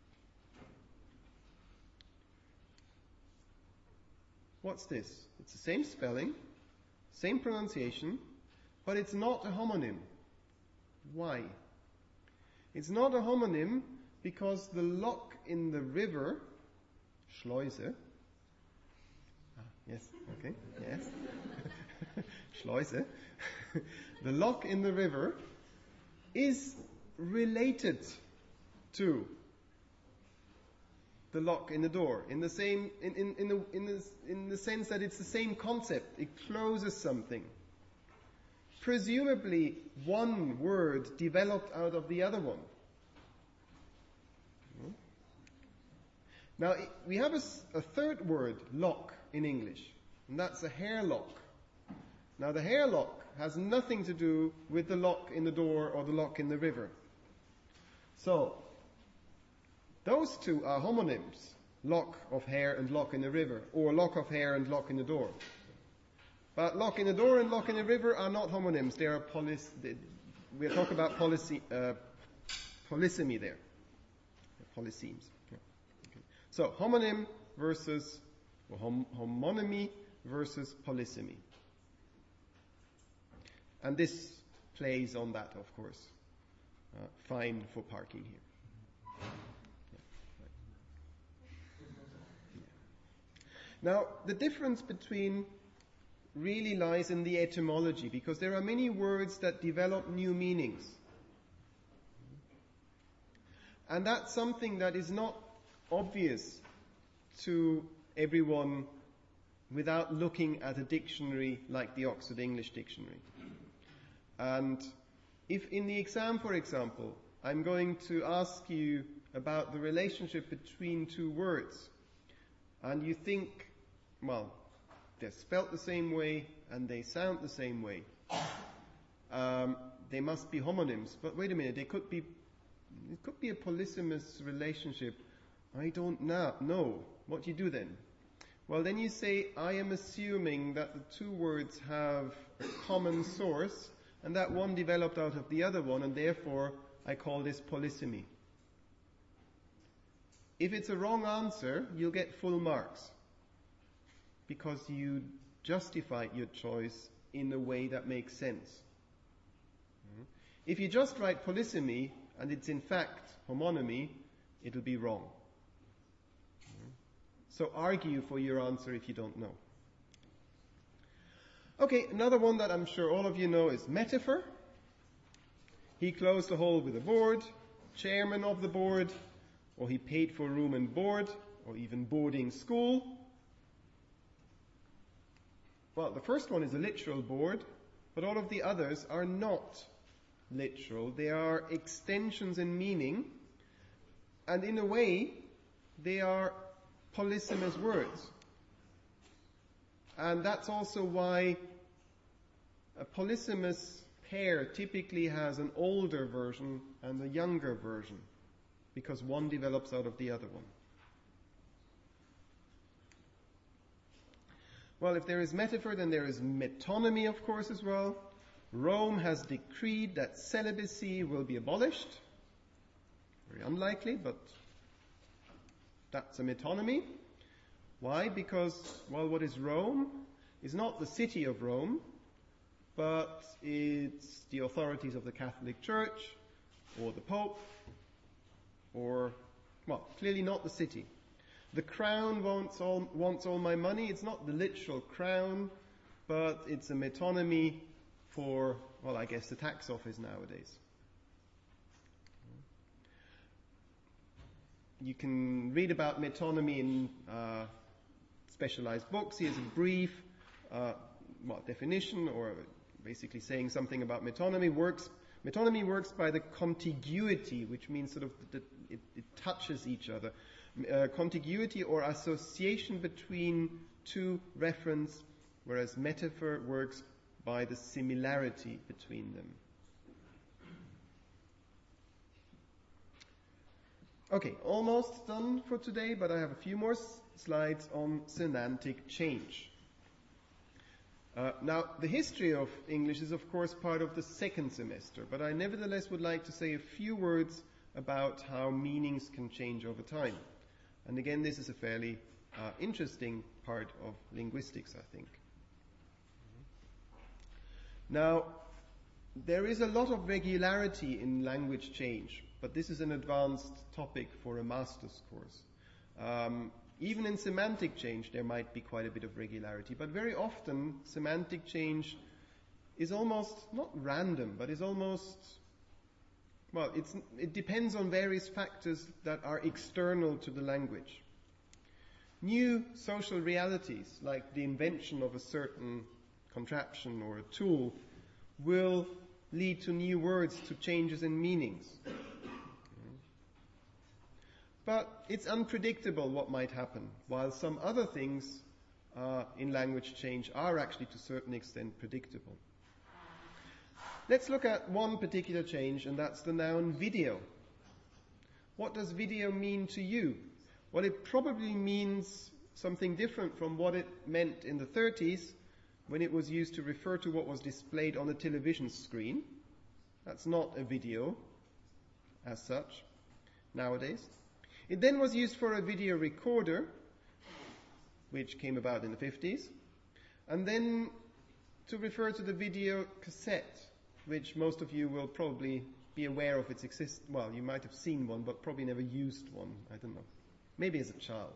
A: What's this? It's the same spelling, same pronunciation, but it's not a homonym. Why? It's not a homonym because the lock in the river, Schleuse, ah, yes, okay, yes, Schleuse, the lock in the river is related to the lock in the door in the same in in in the in the, in the sense that it's the same concept. It closes something. Presumably, one word developed out of the other one. Now, we have a, a third word, lock, in English, and that's a hair lock. Now, the hair lock has nothing to do with the lock in the door or the lock in the river. So, those two are homonyms, lock of hair and lock in the river, or lock of hair and lock in the door. But lock in the door and lock in the river are not homonyms. They are polys. They, we're talking about policy, uh, polysemy there. Polysemes. Yeah. Okay. So, homonym versus, or hom- homonymy versus polysemy. And this plays on that, of course. Uh, fine for parking here. Yeah. Right. Now, the difference between really lies in the etymology, because there are many words that develop new meanings. And that's something that is not obvious to everyone without looking at a dictionary like the Oxford English Dictionary. And if in the exam, for example, I'm going to ask you about the relationship between two words, and you think, well, they're spelt the same way and they sound the same way, um, they must be homonyms. But wait a minute, they could be, it could be a polysemous relationship. I don't know. know. What do you do then? Well, then you say, I am assuming that the two words have a common source, and that one developed out of the other one, and therefore I call this polysemy. If it's a wrong answer, you'll get full marks, because you justified your choice in a way that makes sense. If you just write polysemy and it's in fact homonymy, it'll be wrong. So argue for your answer if you don't know. Okay, another one that I'm sure all of you know is metaphor. He closed a hole with a board, chairman of the board, or he paid for room and board, or even boarding school. Well, the first one is a literal board, but all of the others are not literal. They are extensions in meaning, and in a way, they are polysemous words. And that's also why a polysemous pair typically has an older version and a younger version, because one develops out of the other one. Well, if there is metaphor, then there is metonymy, of course, as well. Rome has decreed that celibacy will be abolished. Very unlikely, but that's a metonymy. Why? Because, well, what is Rome? It's not the city of Rome, but it's the authorities of the Catholic Church, or the Pope, or, well, clearly not the city. The crown wants all, wants all my money. It's not the literal crown, but it's a metonymy for, well, I guess the tax office nowadays. You can read about metonymy in uh, specialized books. Here's a brief uh, well, definition, or basically saying something about metonymy. Works, metonymy works by the contiguity, which means sort of that it, it touches each other. Uh, contiguity or association between two reference, whereas metaphor works by the similarity between them. Okay, almost done for today, but I have a few more s- slides on semantic change. Uh, now, the history of English is of course part of the second semester, but I nevertheless would like to say a few words about how meanings can change over time. And again, this is a fairly uh, interesting part of linguistics, I think. Now, there is a lot of regularity in language change, but this is an advanced topic for a master's course. Um, even in semantic change, there might be quite a bit of regularity, but very often semantic change is almost, not random, but is almost, well, it's, it depends on various factors that are external to the language. New social realities, like the invention of a certain contraption or a tool, will lead to new words, to changes in meanings. But it's unpredictable what might happen, while some other things uh, in language change are actually to a certain extent predictable. Let's look at one particular change, and that's the noun video. What does video mean to you? Well, it probably means something different from what it meant in the thirties, when it was used to refer to what was displayed on a television screen. That's not a video as such nowadays. It then was used for a video recorder, which came about in the fifties, and then to refer to the video cassette, which most of you will probably be aware of its existence. Well, you might have seen one, but probably never used one. I don't know. Maybe as a child.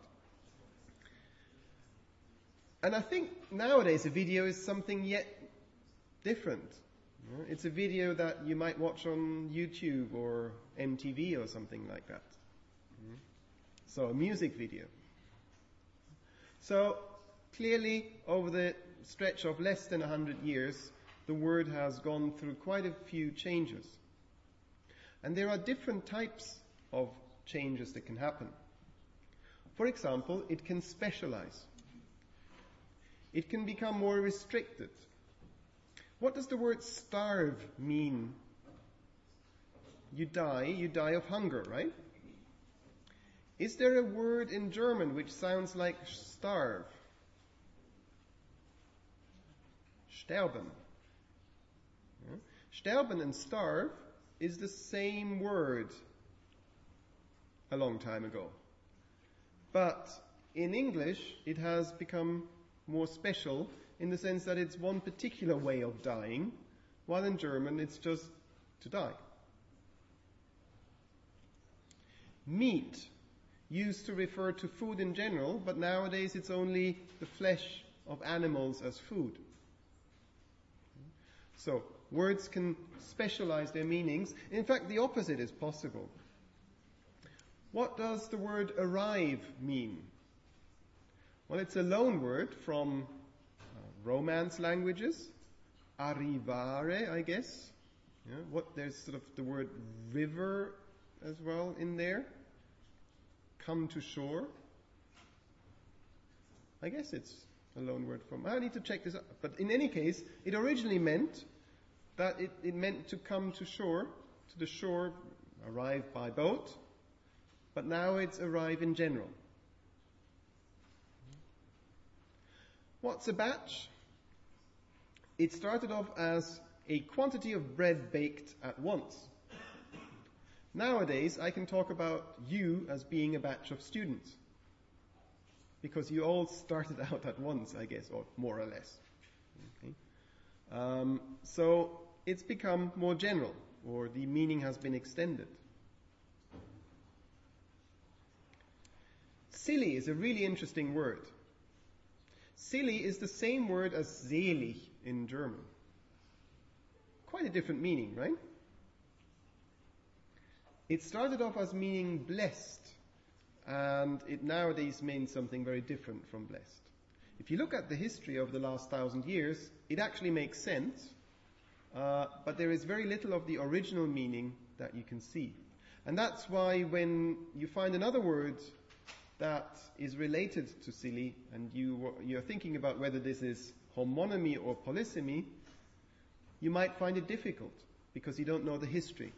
A: And I think nowadays a video is something yet different. It's a video that you might watch on YouTube or M T V or something like that. So a music video. So clearly over the stretch of less than a hundred years, the word has gone through quite a few changes. And there are different types of changes that can happen. For example, it can specialize. It can become more restricted. What does the word starve mean? You die, you die of hunger, right? Is there a word in German which sounds like starve? Sterben. Yeah. Sterben and starve is the same word a long time ago. But in English, it has become more special in the sense that it's one particular way of dying, while in German it's just to die. meat used to refer to food in general, but nowadays it's only the flesh of animals as food. So, words can specialize their meanings. In fact, the opposite is possible. What does the word arrive mean? Well, it's a loan word from uh, Romance languages. Arrivare, I guess. Yeah, what there's sort of the word river as well in there. Come to shore. I guess it's a loan word from. I need to check this out. But in any case, it originally meant that it, it meant to come to shore, to the shore, arrive by boat. But now it's arrive in general. What's a batch? It started off as a quantity of bread baked at once. Nowadays, I can talk about you as being a batch of students. Because you all started out at once, I guess, or more or less. Okay. Um, so, it's become more general, or the meaning has been extended. Silly is a really interesting word. Silly is the same word as selig in German. Quite a different meaning, right? It started off as meaning blessed, and it nowadays means something very different from blessed. If you look at the history of the last thousand years, it actually makes sense, uh, but there is very little of the original meaning that you can see. And that's why when you find another word that is related to silly, and you, you're thinking about whether this is homonymy or polysemy, you might find it difficult because you don't know the history.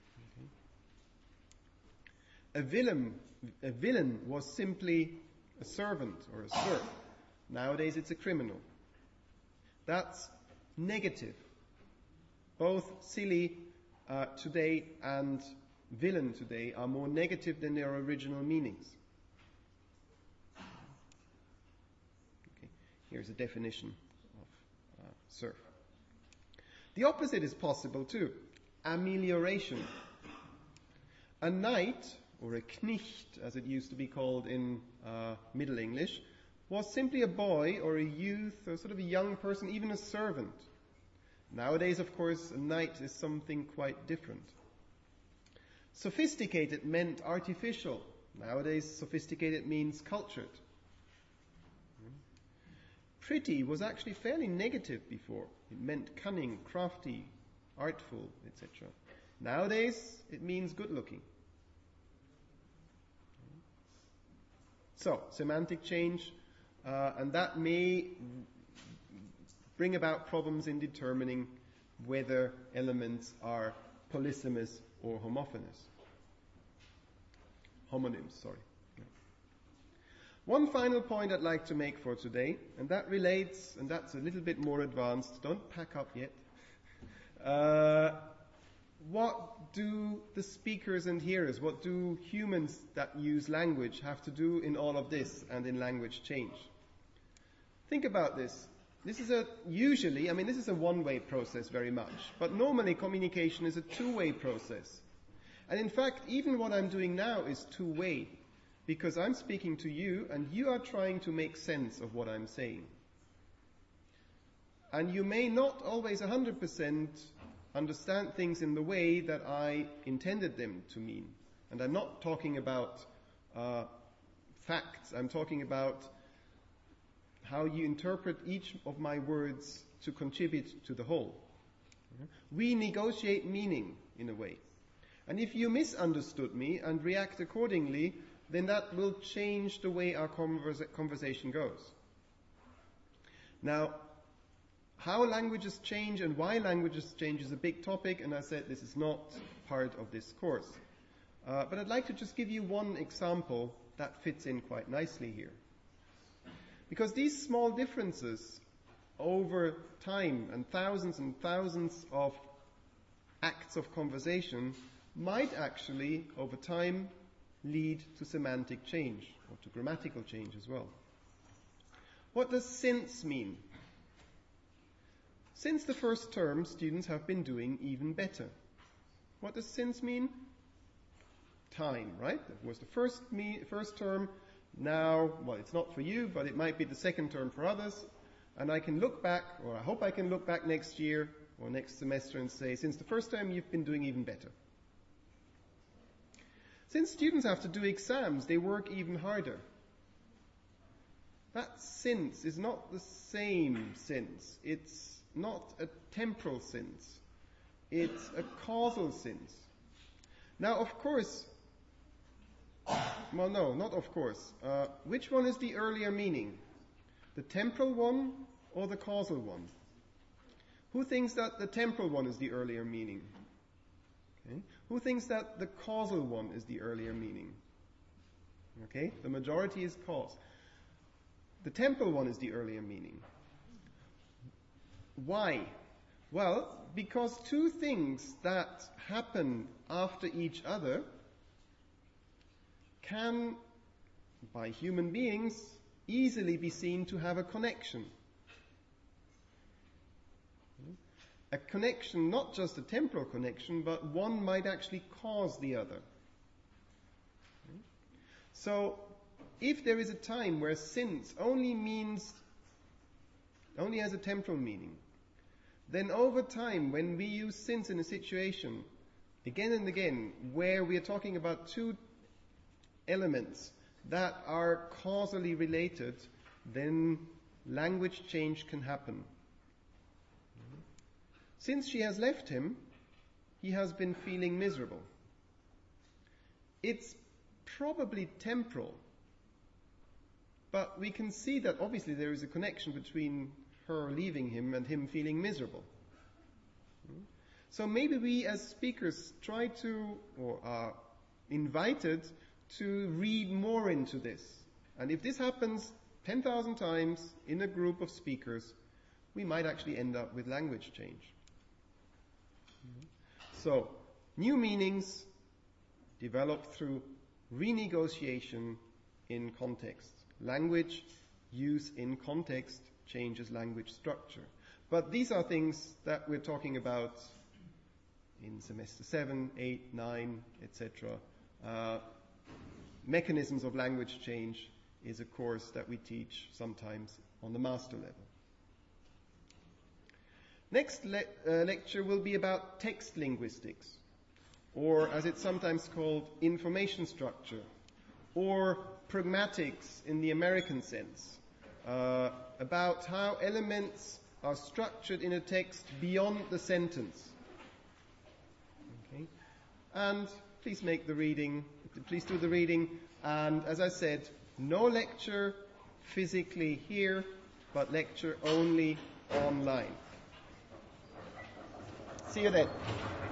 A: Okay. A villain, a villain was simply a servant or a serf. Nowadays it's a criminal. That's negative. Both silly uh, today and villain today are more negative than their original meanings. Here's a definition of uh, serf. The opposite is possible too. Amelioration. A knight, or a knecht, as it used to be called in uh, Middle English, was simply a boy or a youth or sort of a young person, even a servant. Nowadays, of course, a knight is something quite different. Sophisticated meant artificial. Nowadays, sophisticated means cultured. Pretty was actually fairly negative before. It meant cunning, crafty, artful, et cetera. Nowadays, it means good-looking. So, semantic change, uh, and that may bring about problems in determining whether elements are polysemous or homophonous. Homonyms, sorry. One final point I'd like to make for today, and that relates, and that's a little bit more advanced, don't pack up yet. Uh, what do the speakers and hearers, what do humans that use language have to do in all of this and in language change? Think about this. This is a, usually, I mean this is a one-way process very much, but normally communication is a two-way process. And in fact, even what I'm doing now is two-way. Because I'm speaking to you and you are trying to make sense of what I'm saying. And you may not always one hundred percent understand things in the way that I intended them to mean. And I'm not talking about uh, facts, I'm talking about how you interpret each of my words to contribute to the whole. We negotiate meaning in a way. And if you misunderstood me and react accordingly, then that will change the way our conversa- conversation goes. Now, how languages change and why languages change is a big topic, and I said this is not part of this course. Uh, but I'd like to just give you one example that fits in quite nicely here. Because these small differences over time and thousands and thousands of acts of conversation might actually, over time, lead to semantic change, or to grammatical change as well. What does since mean? Since the first term, students have been doing even better. What does since mean? time, right? That was the first me, first term. Now, well, it's not for you, but it might be the second term for others. And I can look back, or I hope I can look back next year or next semester and say, since the first term, you've been doing even better. Since students have to do exams, they work even harder. That since is not the same since. It's not a temporal since. It's a causal since. Now, of course, well, no, not of course. Uh, which one is the earlier meaning? The temporal one or the causal one? Who thinks that the temporal one is the earlier meaning? Okay. Who thinks that the causal one is the earlier meaning? Okay, the majority is cause. The temporal one is the earlier meaning. Why? Well, because two things that happen after each other can, by human beings, easily be seen to have a connection. A connection, not just a temporal connection, but one might actually cause the other. So, if there is a time where since only means, only has a temporal meaning, then over time, when we use since in a situation, again and again, where we are talking about two elements that are causally related, then language change can happen. Since she has left him, he has been feeling miserable. It's probably temporal, but we can see that obviously there is a connection between her leaving him and him feeling miserable. So maybe we as speakers try to, or are invited to read more into this. And if this happens ten thousand times in a group of speakers, we might actually end up with language change. So, new meanings developed through renegotiation in context. Language use in context changes language structure. But these are things that we're talking about in semester seven, eight, nine, et cetera. Uh, mechanisms of language change is a course that we teach sometimes on the master level. Next le- uh, lecture will be about text linguistics, or as it's sometimes called, information structure, or pragmatics in the American sense, uh, about how elements are structured in a text beyond the sentence. Okay? And please make the reading, please do the reading, and as I said, no lecture physically here, but lecture only online. See you then.